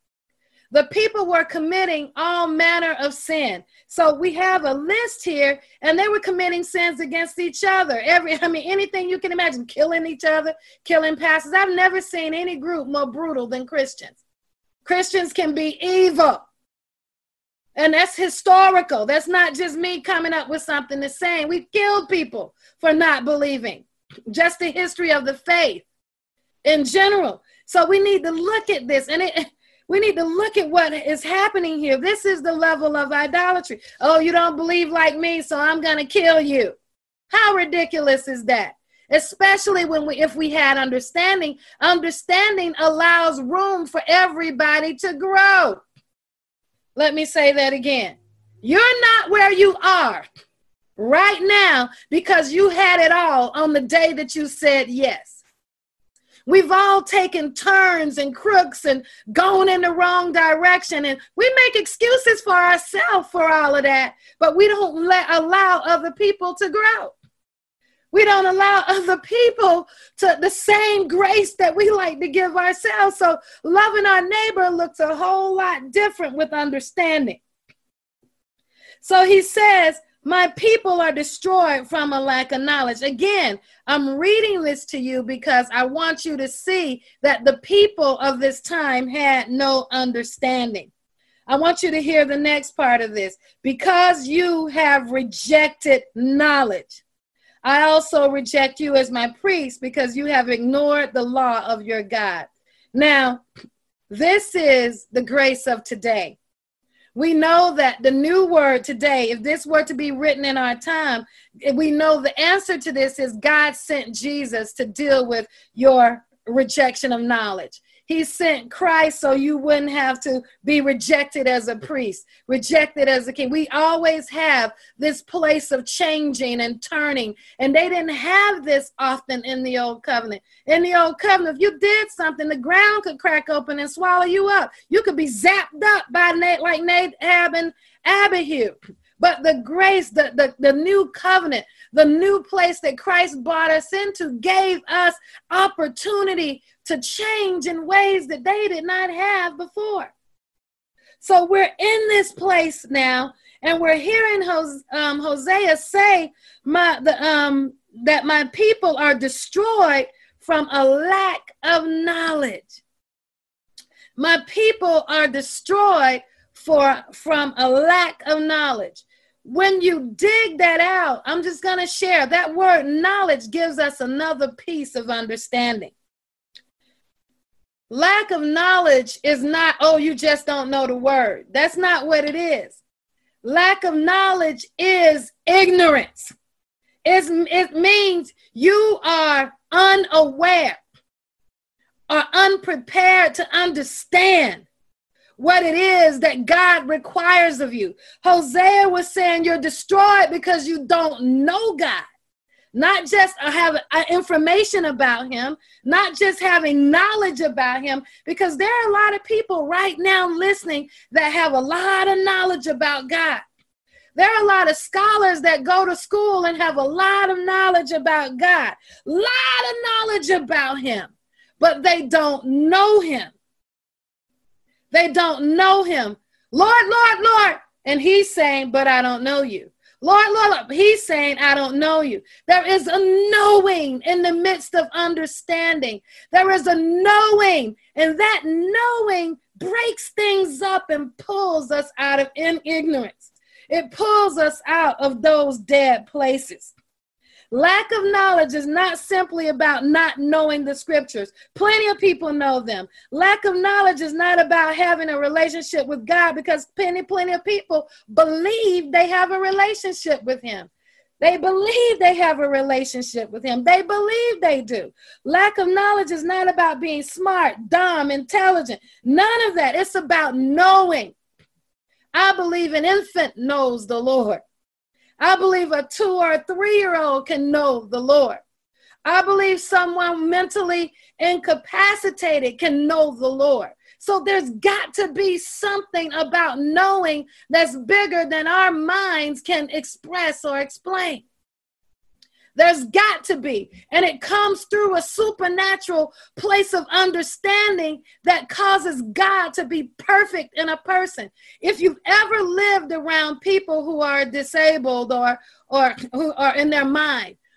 the people were committing all manner of sin. So we have a list here, and they were committing sins against each other. Every, I mean, anything you can imagine, killing each other, killing pastors. I've never seen any group more brutal than Christians. Christians can be evil. And that's historical. That's not just me coming up with something to say. We've killed people for not believing. Just the history of the faith in general. So we need to look at this, and it, we need to look at what is happening here. This is the level of idolatry. Oh, you don't believe like me, so I'm going to kill you. How ridiculous is that? Especially when we, if we had understanding. Understanding allows room for everybody to grow. Let me say that again. You're not where you are right now because you had it all on the day that you said yes. We've all taken turns and crooks and gone in the wrong direction, and we make excuses for ourselves for all of that, but we don't let allow other people to grow. We don't allow other people to the same grace that we like to give ourselves. So loving our neighbor looks a whole lot different with understanding. So he says, my people are destroyed from a lack of knowledge. Again, I'm reading this to you because I want you to see that the people of this time had no understanding. I want you to hear the next part of this. Because you have rejected knowledge, I also reject you as my priest because you have ignored the law of your God. Now, this is the grace of today. We know that the new word today, if this were to be written in our time, we know the answer to this is God sent Jesus to deal with your rejection of knowledge. He sent Christ so you wouldn't have to be rejected as a priest, rejected as a king. We always have this place of changing and turning, and they didn't have this often in the old covenant. In the old covenant, if you did something, the ground could crack open and swallow you up. You could be zapped up by like Nadab and Abihu. But the grace, the, the, the new covenant, the new place that Christ brought us into gave us opportunity to change in ways that they did not have before. So we're in this place now, and we're hearing Hos- um, Hosea say my, the, um, that my people are destroyed from a lack of knowledge. My people are destroyed for from a lack of knowledge. When you dig that out, I'm just going to share that word knowledge gives us another piece of understanding. Lack of knowledge is not, oh, you just don't know the word. That's not what it is. Lack of knowledge is ignorance. It's, it means you are unaware or unprepared to understand what it is that God requires of you. Hosea was saying you're destroyed because you don't know God. Not just have information about him, not just having knowledge about him, because there are a lot of people right now listening that have a lot of knowledge about God. There are a lot of scholars that go to school and have a lot of knowledge about God, a lot of knowledge about him, but they don't know him. They don't know him. Lord, Lord, Lord. And he's saying, but I don't know you. Lord, Lord, Lord. He's saying, I don't know you. There is a knowing in the midst of understanding. There is a knowing, and that knowing breaks things up and pulls us out of ignorance. It pulls us out of those dead places. Lack of knowledge is not simply about not knowing the scriptures. Plenty of people know them. Lack of knowledge is not about having a relationship with God, because plenty, plenty of people believe they have a relationship with him. They believe they have a relationship with him. They believe they do. Lack of knowledge is not about being smart, dumb, intelligent. None of that. It's about knowing. I believe an infant knows the Lord. I believe a two or a three-year-old can know the Lord. I believe someone mentally incapacitated can know the Lord. So there's got to be something about knowing that's bigger than our minds can express or explain. There's got to be. And it comes through a supernatural place of understanding that causes God to be perfect in a person. If you've ever lived around people who are disabled or, or who are in their mind,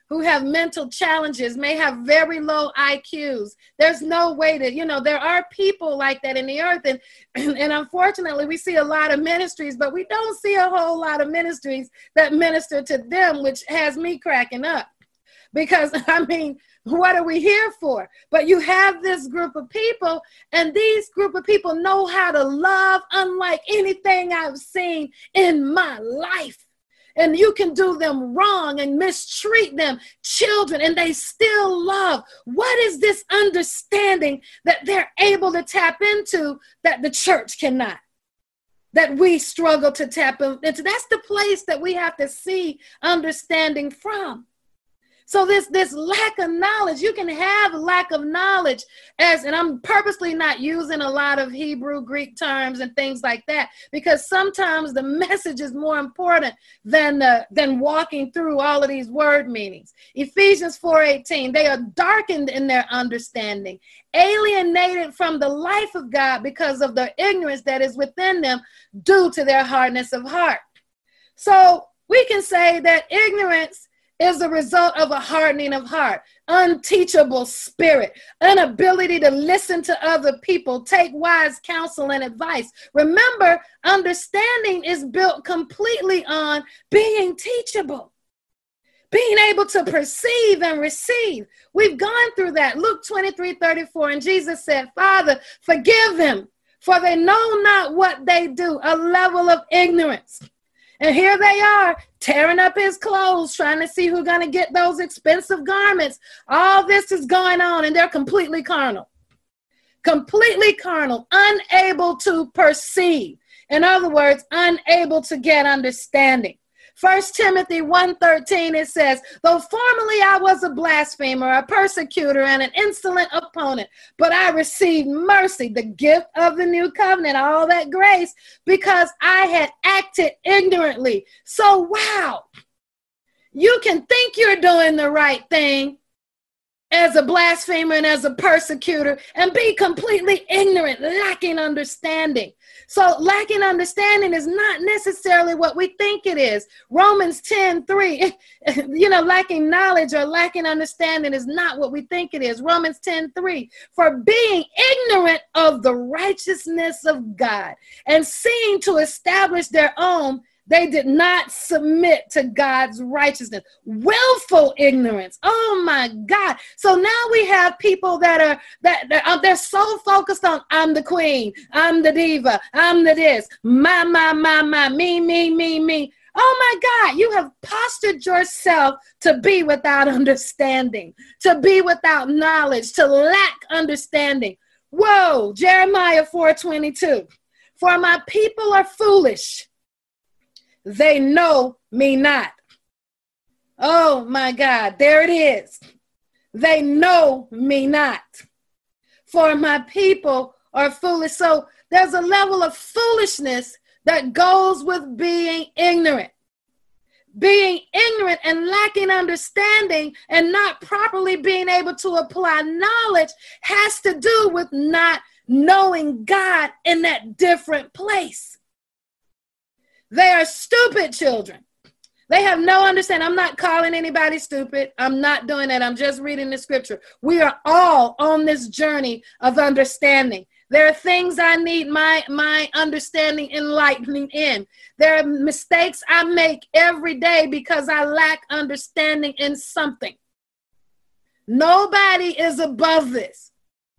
who have mental challenges, may have very low I Qs. There's no way to, you know, there are people like that in the earth. And, and unfortunately, we see a lot of ministries, but we don't see a whole lot of ministries that minister to them, which has me cracking up. Because, I mean, what are we here for? But you have this group of people, and these group of people know how to love unlike anything I've seen in my life. And you can do them wrong and mistreat them, children, and they still love. What is this understanding that they're able to tap into that the church cannot? That we struggle to tap into? That's the place that we have to see understanding from. So this, this lack of knowledge, you can have lack of knowledge as, and I'm purposely not using a lot of Hebrew, Greek terms and things like that, because sometimes the message is more important than, uh, than walking through all of these word meanings. Ephesians four eighteen, they are darkened in their understanding, alienated from the life of God because of the ignorance that is within them due to their hardness of heart. So we can say that ignorance is a result of a hardening of heart, unteachable spirit, inability to listen to other people, take wise counsel and advice. Remember, understanding is built completely on being teachable, being able to perceive and receive. We've gone through that. Luke twenty-three thirty-four, and Jesus said, Father, forgive them, for they know not what they do, a level of ignorance. And here they are, tearing up his clothes, trying to see who's going to get those expensive garments. All this is going on, and they're completely carnal. Completely carnal, unable to perceive. In other words, unable to get understanding. First Timothy one thirteen, it says, though formerly I was a blasphemer, a persecutor, and an insolent opponent, but I received mercy, the gift of the new covenant, all that grace, because I had acted ignorantly. So, wow, you can think you're doing the right thing as a blasphemer and as a persecutor and be completely ignorant, lacking understanding. So lacking understanding is not necessarily what we think it is. Romans ten three, you know, lacking knowledge or lacking understanding is not what we think it is. Romans ten three, for being ignorant of the righteousness of God and seeking to establish their own, they did not submit to God's righteousness. Willful ignorance. Oh my God. So now we have people that are, that, that are, they're so focused on, I'm the queen, I'm the diva, I'm the this, my, my, my, my, me, me, me, me. Oh my God, you have postured yourself to be without understanding, to be without knowledge, to lack understanding. Whoa, Jeremiah four twenty-two. For my people are foolish. They know me not. Oh my God, there it is. They know me not. For my people are foolish. So there's a level of foolishness that goes with being ignorant. Being ignorant and lacking understanding and not properly being able to apply knowledge has to do with not knowing God in that different place. They are stupid children. They have no understanding. I'm not calling anybody stupid. I'm not doing that. I'm just reading the scripture. We are all on this journey of understanding. There are things I need my, my understanding enlightening in. There are mistakes I make every day because I lack understanding in something. Nobody is above this.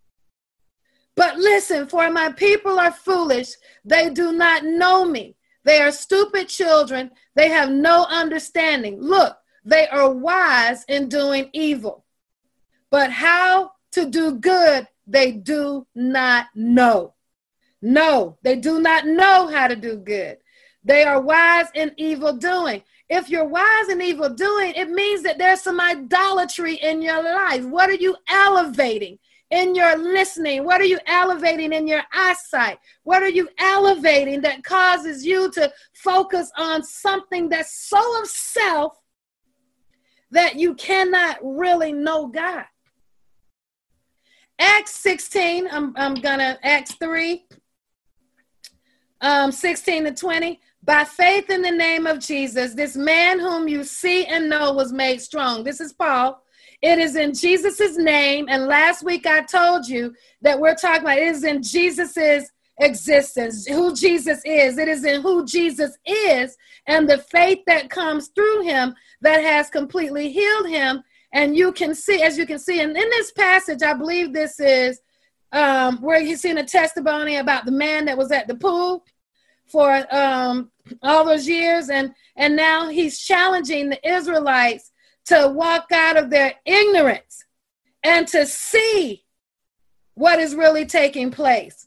But listen, for my people are foolish. They do not know me. They are stupid children. They have no understanding. Look, they are wise in doing evil. But how to do good, they do not know. No, they do not know how to do good. They are wise in evil doing. If you're wise in evil doing, it means that there's some idolatry in your life. What are you elevating in your listening? What are you elevating in your eyesight? What are you elevating that causes you to focus on something that's so of self that you cannot really know God? Acts sixteen, I'm, I'm gonna, Acts three, um, sixteen to twenty. By faith in the name of Jesus, this man whom you see and know was made strong. This is Paul. It is in Jesus's name. And last week I told you that we're talking about it is in Jesus's existence, who Jesus is. It is in who Jesus is and the faith that comes through him that has completely healed him. And you can see, as you can see, and in this passage, I believe this is um, where he's seen a testimony about the man that was at the pool for um, all those years. And, and now he's challenging the Israelites to walk out of their ignorance and to see what is really taking place.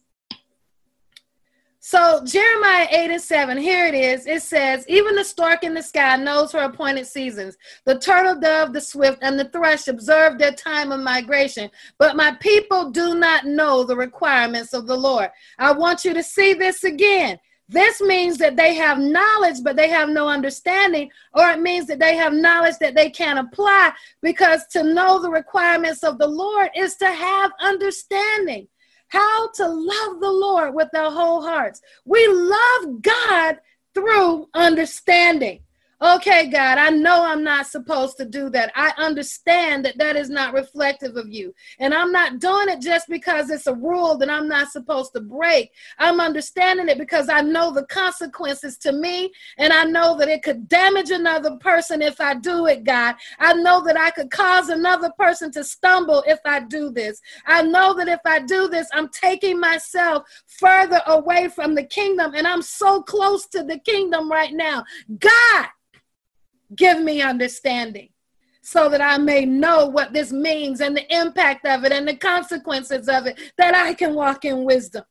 So Jeremiah eight and seven, here it is. It says, even the stork in the sky knows her appointed seasons. The turtle dove, the swift, and the thrush observe their time of migration. But my people do not know the requirements of the Lord. I want you to see this again. This means that they have knowledge, but they have no understanding, or it means that they have knowledge that they can't apply, because to know the requirements of the Lord is to have understanding. How to love the Lord with our whole hearts. We love God through understanding. Okay, God, I know I'm not supposed to do that. I understand that that is not reflective of you. And I'm not doing it just because it's a rule that I'm not supposed to break. I'm understanding it because I know the consequences to me, and I know that it could damage another person if I do it, God. I know that I could cause another person to stumble if I do this. I know that if I do this, I'm taking myself further away from the kingdom, and I'm so close to the kingdom right now. God, give me understanding so that I may know what this means and the impact of it and the consequences of it, that I can walk in wisdom.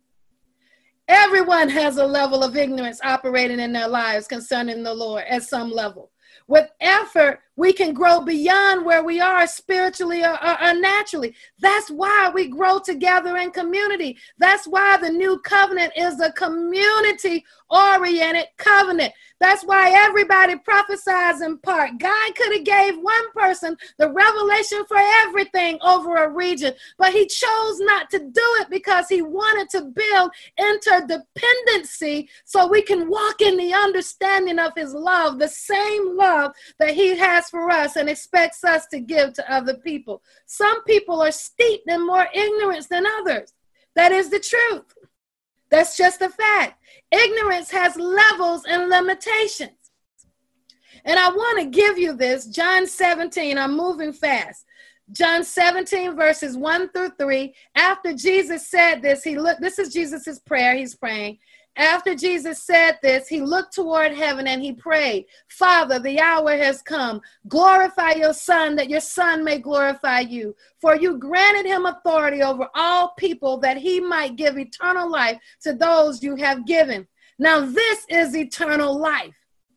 Everyone has a level of ignorance operating in their lives concerning the Lord at some level. With effort, we can grow beyond where we are spiritually or, or, or naturally. That's why we grow together in community. That's why the new covenant is a community-oriented covenant. That's why everybody prophesies in part. God could have gave one person the revelation for everything over a region, but he chose not to do it because he wanted to build interdependency so we can walk in the understanding of his love, the same love that he has for us and expects us to give to other people. Some people are steeped in more ignorance than others. That is the truth. That's just a fact. Ignorance has levels and limitations. And I want to give you this, John seventeen, I'm moving fast. John seventeen, verses one through three. After Jesus said this, he looked, this is Jesus's prayer, he's praying. After Jesus said this, he looked toward heaven and he prayed, Father, the hour has come. Glorify your Son, that your Son may glorify you. For you granted him authority over all people, that he might give eternal life to those you have given. Now this is eternal life.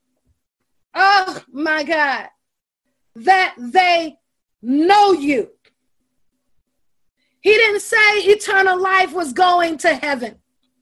Oh my God. That they know you. He didn't say eternal life was going to heaven.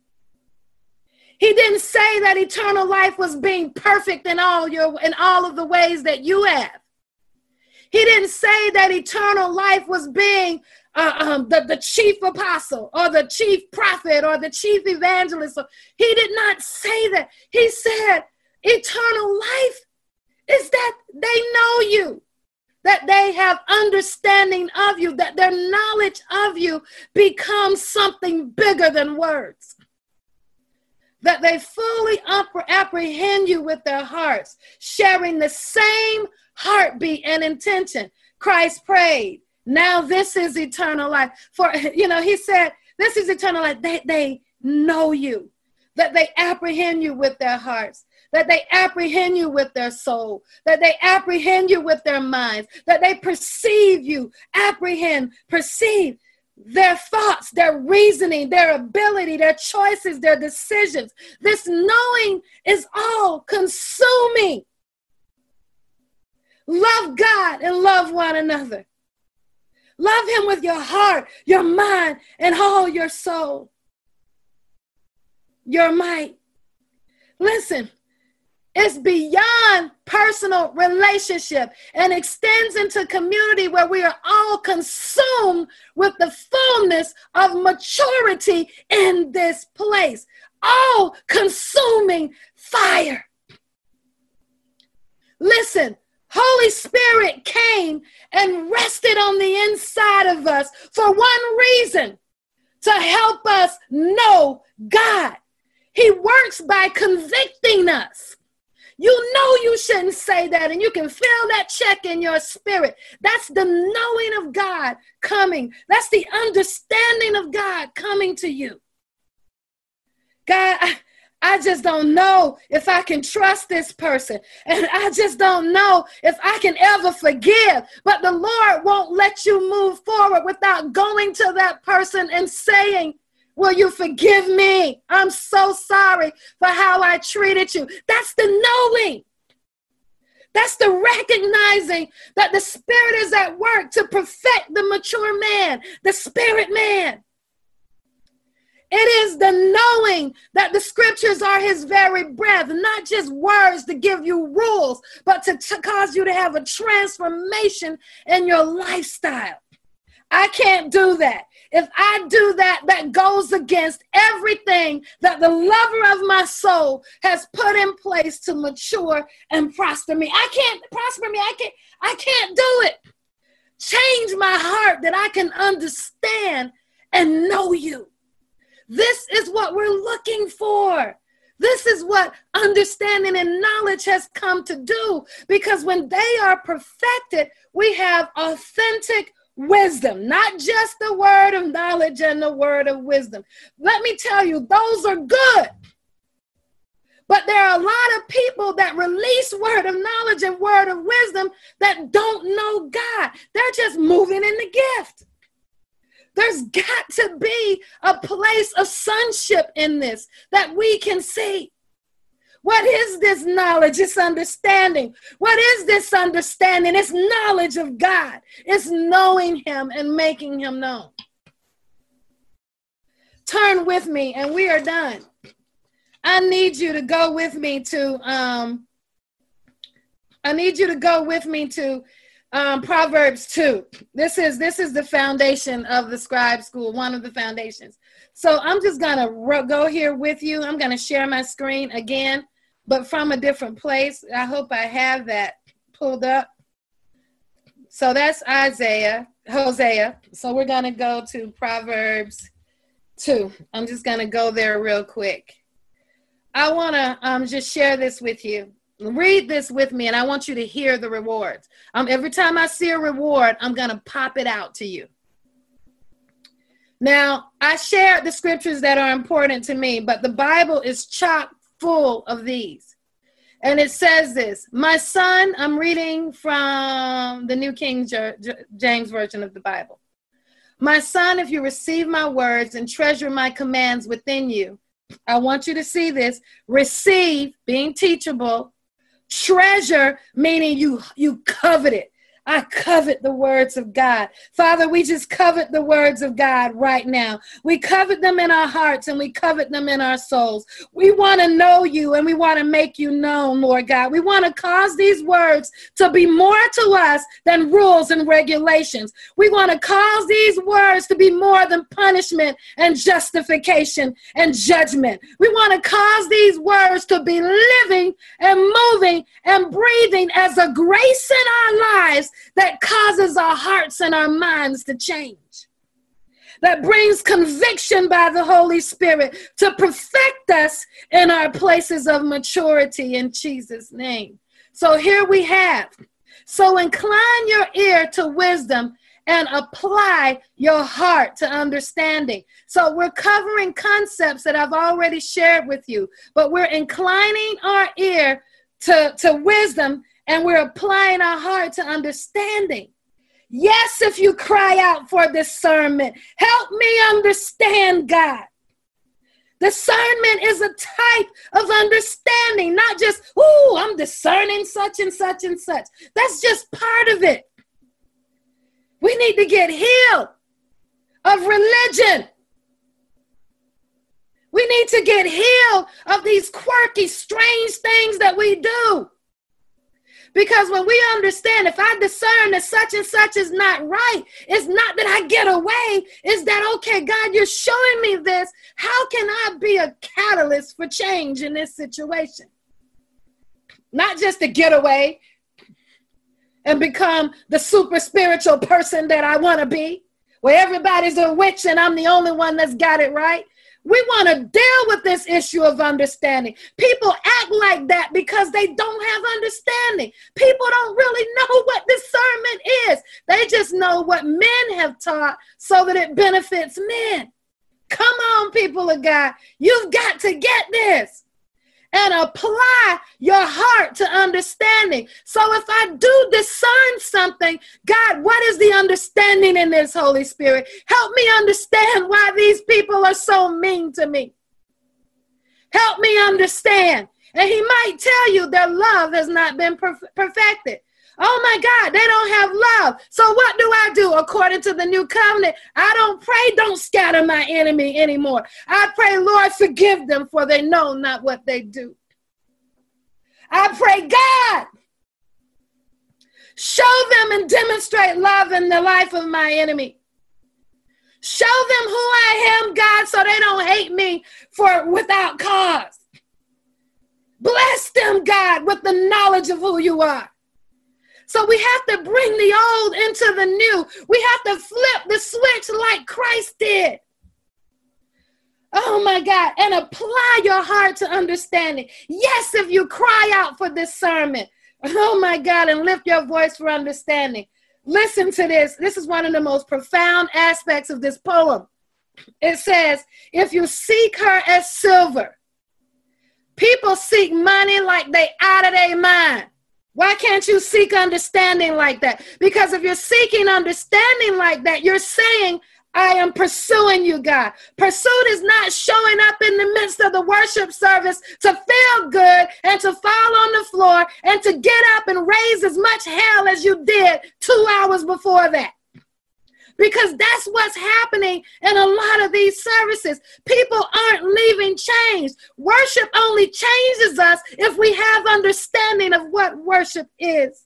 He didn't say that eternal life was being perfect in all your in all of the ways that you have. He didn't say that eternal life was being uh, um, the, the chief apostle or the chief prophet or the chief evangelist. He did not say that. He said eternal life is that they know you, that they have understanding of you, that their knowledge of you becomes something bigger than words. That they fully apprehend you with their hearts, sharing the same heartbeat and intention. Christ prayed, now this is eternal life. For, you know, he said, this is eternal life. They, they know you, that they apprehend you with their hearts, that they apprehend you with their soul, that they apprehend you with their minds, that they perceive you, apprehend, perceive. Their thoughts, their reasoning, their ability, their choices, their decisions. This knowing is all consuming. Love God and love one another. Love him with your heart, your mind, and all your soul. Your might. Listen. It's beyond personal relationship and extends into community where we are all consumed with the fullness of maturity in this place. all-consuming fire. Listen, Holy Spirit came and rested on the inside of us for one reason: to help us know God. He works by convicting us. You know you shouldn't say that, and you can feel that check in your spirit. That's the knowing of God coming. That's the understanding of God coming to you. God, I, I just don't know if I can trust this person, and I just don't know if I can ever forgive. But the Lord won't let you move forward without going to that person and saying, will you forgive me? I'm so sorry for how I treated you. That's the knowing. That's the recognizing that the Spirit is at work to perfect the mature man, the spirit man. It is the knowing that the scriptures are his very breath, not just words to give you rules, but to, to cause you to have a transformation in your lifestyle. I can't do that. If I do that, that goes against everything that the lover of my soul has put in place to mature and prosper me. I can't prosper me. I can't, I can't do it. Change my heart that I can understand and know you. This is what we're looking for. This is what understanding and knowledge has come to do, because when they are perfected, we have authentic wisdom, not just the word of knowledge and the word of wisdom. Let me tell you, those are good. But there are a lot of people that release word of knowledge and word of wisdom that don't know God. They're just moving in the gift. There's got to be a place of sonship in this that we can see. What is this knowledge? It's understanding. What is this understanding? It's knowledge of God. It's knowing him and making him known. Turn with me, and we are done. I need you to go with me to, um, I need you to go with me to um, Proverbs two. This is, this is the foundation of the scribe school, one of the foundations. So I'm just going to go here with you. I'm going to share my screen again, but from a different place. I hope I have that pulled up. So that's Isaiah, Hosea. So we're going to go to Proverbs two. I'm just going to go there real quick. I want to um, just share this with you. Read this with me, and I want you to hear the rewards. Um, every time I see a reward, I'm going to pop it out to you. Now, I shared the scriptures that are important to me, but the Bible is chock full of these. And it says this: my son, I'm reading from the New King James Version of the Bible. My son, if you receive my words and treasure my commands within you, I want you to see this. Receive, being teachable. Treasure, meaning you, you covet it. I covet the words of God. Father, we just covet the words of God right now. We covet them in our hearts, and we covet them in our souls. We want to know you, and we want to make you known, Lord God. We want to cause these words to be more to us than rules and regulations. We want to cause these words to be more than punishment and justification and judgment. We want to cause these words to be living and moving and breathing as a grace in our lives that causes our hearts and our minds to change, that brings conviction by the Holy Spirit to perfect us in our places of maturity in Jesus' name. So here we have, so incline your ear to wisdom and apply your heart to understanding. So we're covering concepts that I've already shared with you, but we're inclining our ear to, to wisdom, and we're applying our heart to understanding. Yes, if you cry out for discernment, help me understand God. Discernment is a type of understanding, not just, ooh, I'm discerning such and such and such. That's just part of it. We need to get healed of religion. We need to get healed of these quirky, strange things that we do. Because when we understand, if I discern that such and such is not right, it's not that I get away. It's that, okay, God, you're showing me this. How can I be a catalyst for change in this situation? Not just to get away and become the super spiritual person that I want to be, where everybody's a witch and I'm the only one that's got it right. We want to deal with this issue of understanding. People act like that because they don't have understanding. People don't really know what discernment is. They just know what men have taught so that it benefits men. Come on, people of God. You've got to get this and apply your heart to understanding. So if I do discern something, God, what is the understanding in this, Holy Spirit? Help me understand why these people are so mean to me. Help me understand. And he might tell you their love has not been perf- perfected. Oh my God, they don't have love. So what do I do according to the new covenant? I don't pray, don't scatter my enemy anymore. I pray, Lord, forgive them, for they know not what they do. I pray, God, show them and demonstrate love in the life of my enemy. Show them who I am, God, so they don't hate me for without cause. Bless them, God, with the knowledge of who you are. So we have to bring the old into the new. We have to flip the switch like Christ did. Oh my God. And apply your heart to understanding. Yes, if you cry out for discernment. Oh my God. And lift your voice for understanding. Listen to this. This is one of the most profound aspects of this poem. It says, if you seek her as silver, people seek money like they out of their mind. Why can't you seek understanding like that? Because if you're seeking understanding like that, you're saying, I am pursuing you, God. Pursuit is not showing up in the midst of the worship service to feel good and to fall on the floor and to get up and raise as much hell as you did two hours before that. Because that's what's happening in a lot of these services. People aren't leaving changed. Worship only changes us if we have understanding of what worship is.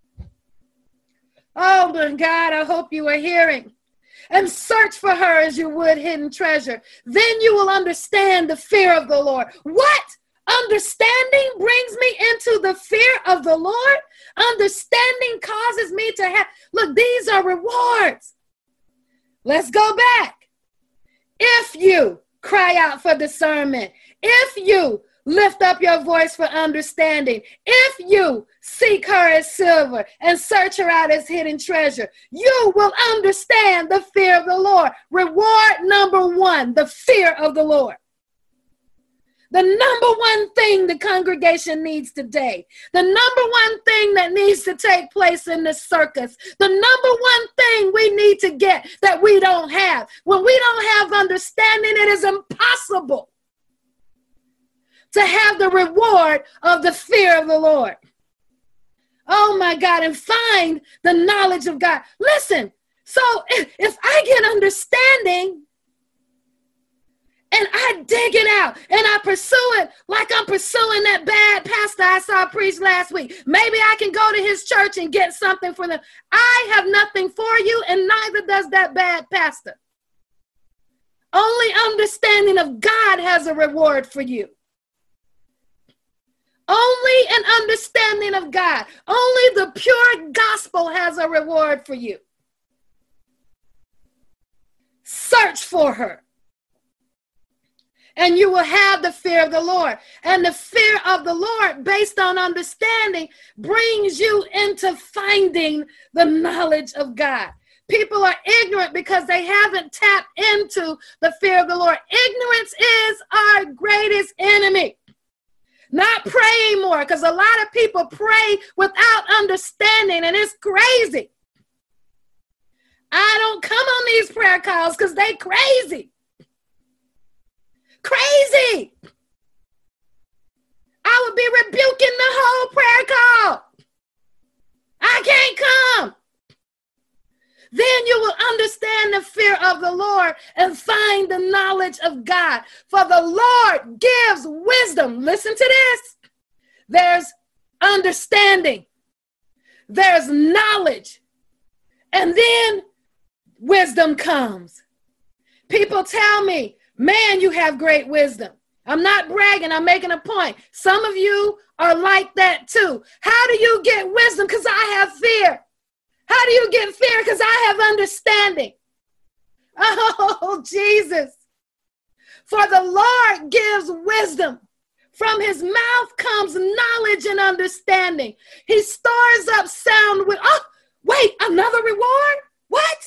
Oh, my God, I hope you are hearing. And search for her as you would hidden treasure. Then you will understand the fear of the Lord. What? Understanding brings me into the fear of the Lord? Understanding causes me to have, look, these are rewards. Let's go back. If you cry out for discernment, if you lift up your voice for understanding, if you seek her as silver and search her out as hidden treasure, you will understand the fear of the Lord. Reward number one, the fear of the Lord. The number one thing the congregation needs today, the number one thing that needs to take place in this circus, the number one thing we need to get that we don't have. When we don't have understanding, it is impossible to have the reward of the fear of the Lord. Oh my God, and find the knowledge of God. Listen, so if, if I get understanding, and I dig it out and I pursue it like I'm pursuing that bad pastor I saw preach last week. Maybe I can go to his church and get something for them. I have nothing for you, and neither does that bad pastor. Only understanding of God has a reward for you. Only an understanding of God. Only the pure gospel has a reward for you. Search for her, and you will have the fear of the Lord. And the fear of the Lord, based on understanding, brings you into finding the knowledge of God. People are ignorant because they haven't tapped into the fear of the Lord. Ignorance is our greatest enemy. Not praying more, because a lot of people pray without understanding, and it's crazy. I don't come on these prayer calls because they crazy. Crazy. I would be rebuking the whole prayer call. I can't come. Then you will understand the fear of the Lord and find the knowledge of God. For the Lord gives wisdom. Listen to this. There's understanding. there's knowledge, and then wisdom comes. People tell me, man, you have great wisdom. I'm not bragging, I'm making a point. Some of you are like that too. How do you get wisdom? Because I have fear. How do you get fear? Because I have understanding. Oh, Jesus. For the Lord gives wisdom. From his mouth comes knowledge and understanding. He stores up sound with, oh, wait, another reward? What?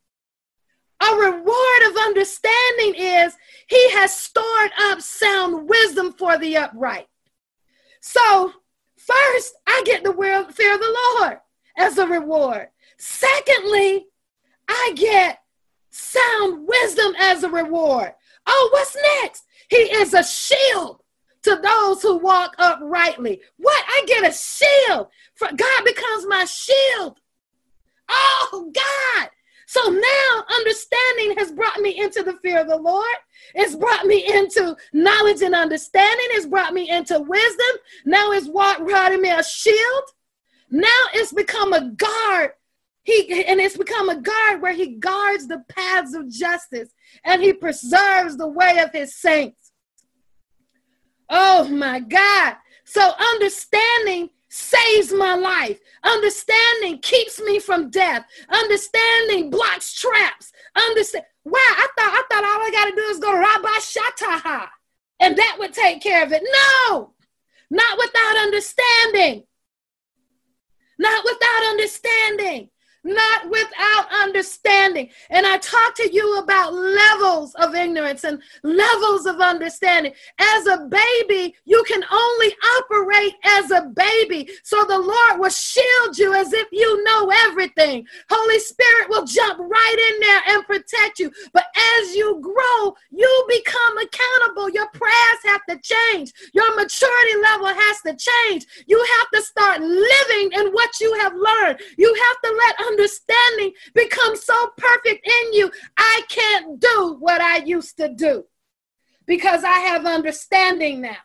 A reward of understanding is he has stored up sound wisdom for the upright. So first, I get the fear of the Lord as a reward. Secondly, I get sound wisdom as a reward. Oh, what's next? He is a shield to those who walk uprightly. What? I get a shield. For God becomes my shield. Oh, God. So now understanding has brought me into the fear of the Lord. It's brought me into knowledge and understanding. It's brought me into wisdom. Now it's brought me a shield. Now it's become a guard. He, and it's become a guard where he guards the paths of justice and he preserves the way of his saints. Oh my God. So understanding saves my life. Understanding keeps me from death. Understanding blocks traps. Understand. Wow, I thought I thought all I got to do is go to Rabbi Shataha and that would take care of it. No, not without understanding. Not without understanding. Not without understanding. And I talk to you about levels of ignorance and levels of understanding. As a baby, you can only operate as a baby. So the Lord will shield you as if you know everything. Holy Spirit will jump right in there and protect you. But as you grow, you become accountable. Your prayers have to change. Your maturity level has to change. You have to start living in what you have learned. You have to let understanding become so perfect in you. I can't do what I used to do because I have understanding now.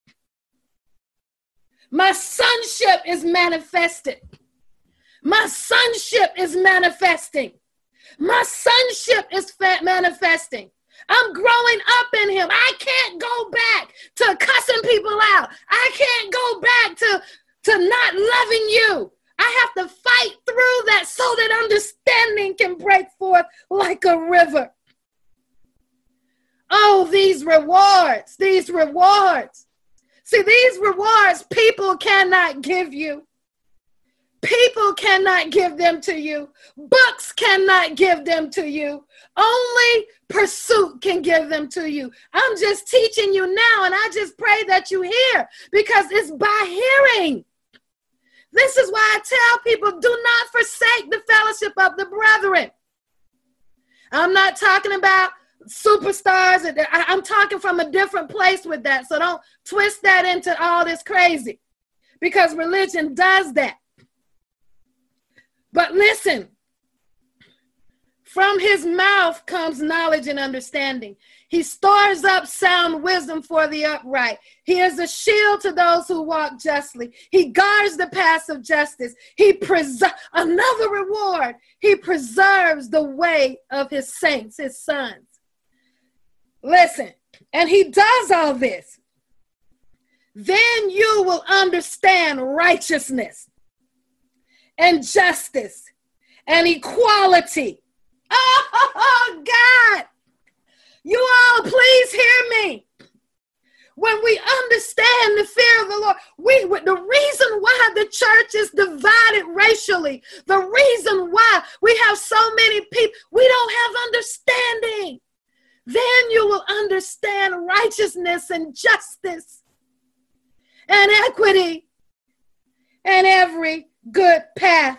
My sonship is manifested. My sonship is manifesting. My sonship is fa- manifesting. I'm growing up in him. I can't go back to cussing people out. I can't go back to, to not loving you. I have to fight through that so that understanding can break forth like a river. Oh, these rewards, these rewards. See, these rewards people cannot give you. People cannot give them to you. Books cannot give them to you. Only pursuit can give them to you. I'm just teaching you now, and I just pray that you hear, because it's by hearing. This is why I tell people, do not forsake the fellowship of the brethren. I'm not talking about superstars. I'm talking from a different place with that. So don't twist that into all this crazy, because religion does that. But listen, from his mouth comes knowledge and understanding. He stores up sound wisdom for the upright. He is a shield to those who walk justly. He guards the paths of justice. He preserves another reward. He preserves the way of his saints, his sons. Listen, and he does all this. Then you will understand righteousness and justice and equality. Oh, God. You all, please hear me. When we understand the fear of the Lord, we, the reason why the church is divided racially, the reason why we have so many people, we don't have understanding. Then you will understand righteousness and justice and equity and every good path.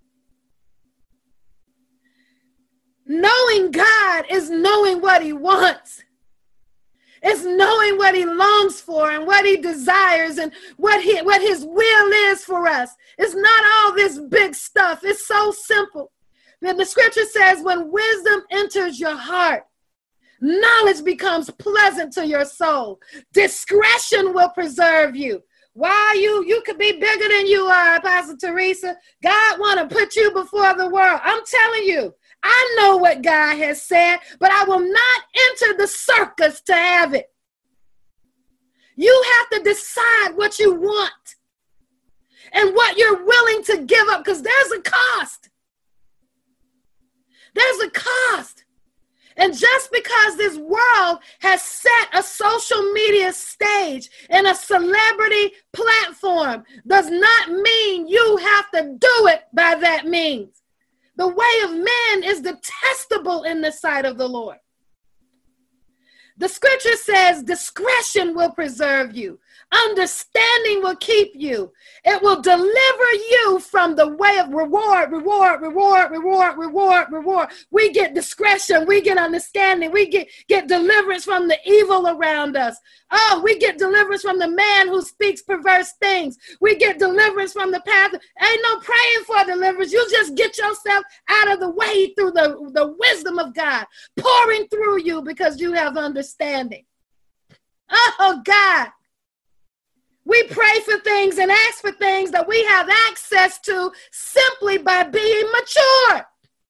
Knowing God is knowing what he wants. It's knowing what he longs for and what he desires and what he, what his will is for us. It's not all this big stuff. It's so simple. Then the scripture says, when wisdom enters your heart, knowledge becomes pleasant to your soul. Discretion will preserve you. Why you, you could be bigger than you are, Apostle Teresa. God want to put you before the world. I'm telling you, I know what God has said, but I will not enter the circus to have it. You have to decide what you want and what you're willing to give up, because there's a cost. There's a cost. And just because this world has set a social media stage and a celebrity platform does not mean you have to do it by that means. The way of man is detestable in the sight of the Lord. The scripture says discretion will preserve you. Understanding will keep you. It will deliver you from the way of reward, reward, reward, reward, reward, reward. We get discretion. We get understanding. We get, get deliverance from the evil around us. Oh, we get deliverance from the man who speaks perverse things. We get deliverance from the path. Ain't no praying for deliverance. You just get yourself out of the way through the, the wisdom of God pouring through you because you have understanding. Oh, God. We pray for things and ask for things that we have access to simply by being mature.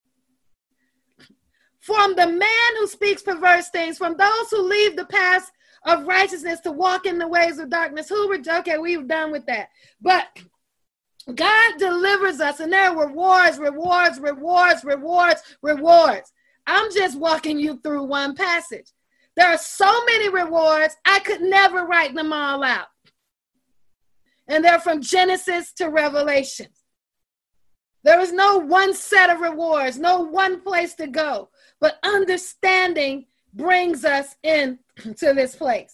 From the man who speaks perverse things, from those who leave the path of righteousness to walk in the ways of darkness. Who were, okay, we've done with that. But God delivers us, and there are rewards, rewards, rewards, rewards, rewards. I'm just walking you through one passage. There are so many rewards, I could never write them all out. And they're from Genesis to Revelation. There is no one set of rewards, no one place to go. But understanding brings us into this place.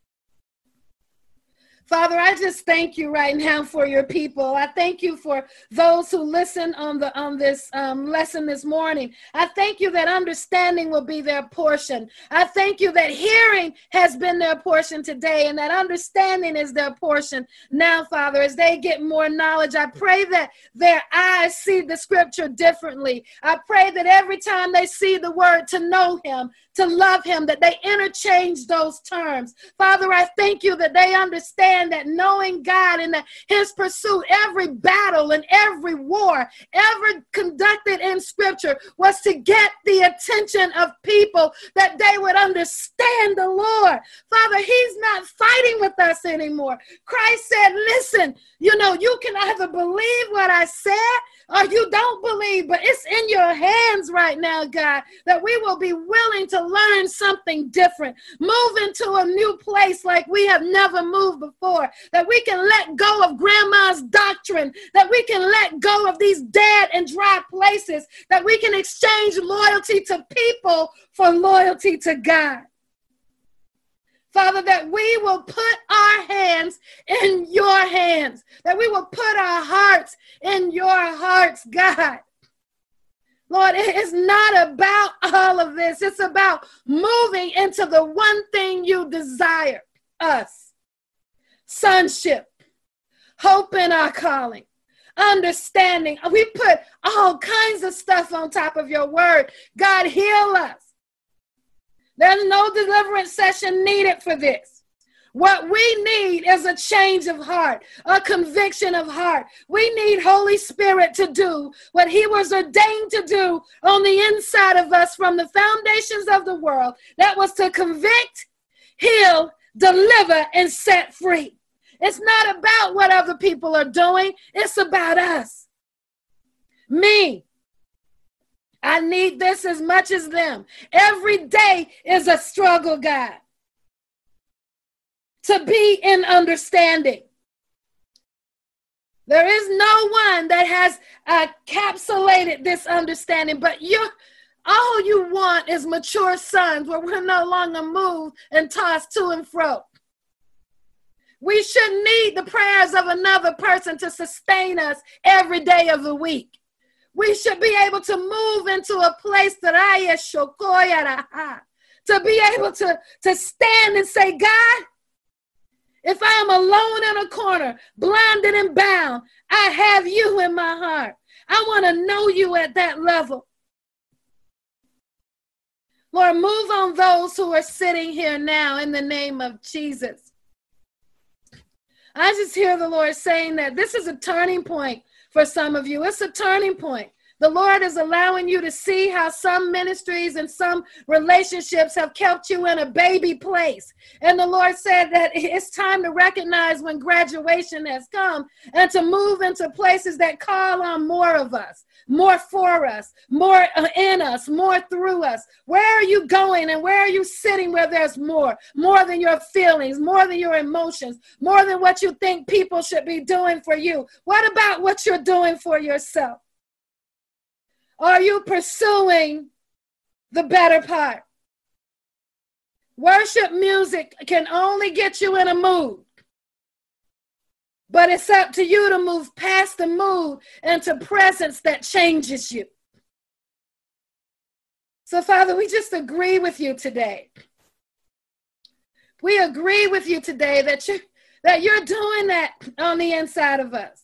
Father, I just thank you right now for your people. I thank you for those who listen on the on this um, lesson this morning. I thank you that understanding will be their portion. I thank you that hearing has been their portion today and that understanding is their portion now, Father. As they get more knowledge, I pray that their eyes see the scripture differently. I pray that every time they see the word to know him, to love him, that they interchange those terms. Father, I thank you that they understand that knowing God and that his pursuit, every battle and every war ever conducted in scripture was to get the attention of people, that they would understand the Lord. Father, he's not fighting with us anymore. Christ said, listen, you know, you can either believe what I said or you don't believe, but it's in your hands right now, God, that we will be willing to learn something different, move into a new place like we have never moved before, that we can let go of grandma's doctrine, that we can let go of these dead and dry places, that we can exchange loyalty to people for loyalty to God. Father, that we will put our hands in your hands, that we will put our hearts in your hearts, God. Lord, it is not about all of this. It's about moving into the one thing you desire us. Sonship, hope in our calling, understanding. We put all kinds of stuff on top of your word. God, heal us. There's no deliverance session needed for this. What we need is a change of heart, a conviction of heart. We need Holy Spirit to do what he was ordained to do on the inside of us from the foundations of the world. That was to convict, heal, deliver, and set free. It's not about what other people are doing. It's about us. Me. I need this as much as them. Every day is a struggle, God, to be in understanding. There is no one that has uh, encapsulated this understanding, but you, all you want is mature sons where we're no longer moved and tossed to and fro. We shouldn't need the prayers of another person to sustain us every day of the week. We should be able to move into a place that I to be able to, to stand and say, God, if I am alone in a corner, blinded and bound, I have you in my heart. I want to know you at that level. Lord, move on those who are sitting here now in the name of Jesus. I just hear the Lord saying that this is a turning point for some of you. It's a turning point. The Lord is allowing you to see how some ministries and some relationships have kept you in a baby place. And the Lord said that it's time to recognize when graduation has come and to move into places that call on more of us, more for us, more in us, more through us. Where are you going and where are you sitting where there's more? More than your feelings, more than your emotions, more than what you think people should be doing for you. What about what you're doing for yourself? Are you pursuing the better part? Worship music can only get you in a mood, but it's up to you to move past the mood into presence that changes you. So, Father, we just agree with you today. We agree with you today that you're, that you're doing that on the inside of us.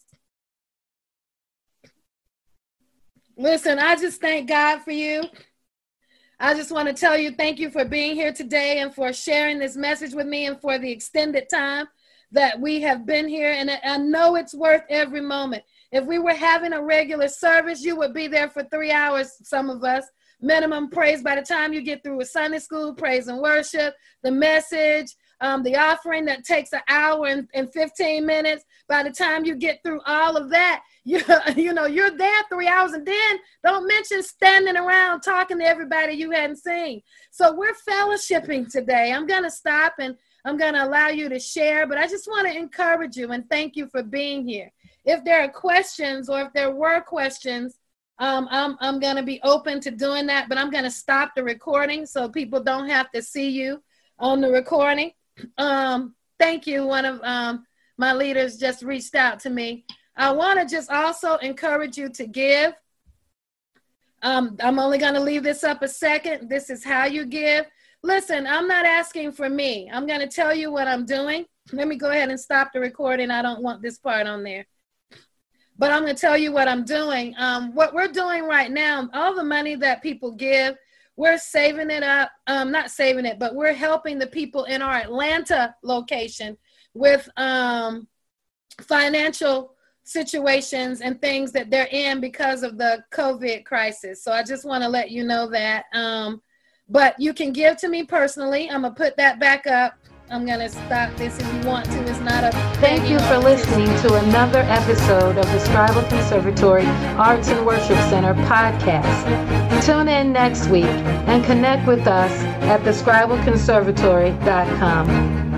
Listen, I just thank God for you. I just want to tell you thank you for being here today and for sharing this message with me and for the extended time that we have been here. And I know it's worth every moment. If we were having a regular service, you would be there for three hours, some of us. Minimum praise by the time you get through with Sunday school, praise and worship, the message, um, the offering that takes an hour and, and fifteen minutes. By the time you get through all of that, you, you know, you're there three hours. And then don't mention standing around talking to everybody you hadn't seen. So we're fellowshipping today. I'm going to stop and I'm going to allow you to share, but I just want to encourage you and thank you for being here. If there are questions or if there were questions, um, I'm, I'm going to be open to doing that, but I'm going to stop the recording so people don't have to see you on the recording. Um, thank you. One of um, my leaders just reached out to me. I want to just also encourage you to give. Um, I'm only going to leave this up a second. This is how you give. Listen, I'm not asking for me. I'm going to tell you what I'm doing. Let me go ahead and stop the recording. I don't want this part on there. But I'm going to tell you what I'm doing. Um, what we're doing right now, all the money that people give, we're saving it up. Um, not saving it, but we're helping the people in our Atlanta location with um, financial situations and things that they're in because of the COVID crisis. So I just want to let you know that. Um, but you can give to me personally. I'm going to put that back up. I'm going to stop this if you want to. It's not a... Thank you for listening to another episode of the Scribal Conservatory Arts and Worship Center podcast. Tune in next week and connect with us at the scribal conservatory dot com.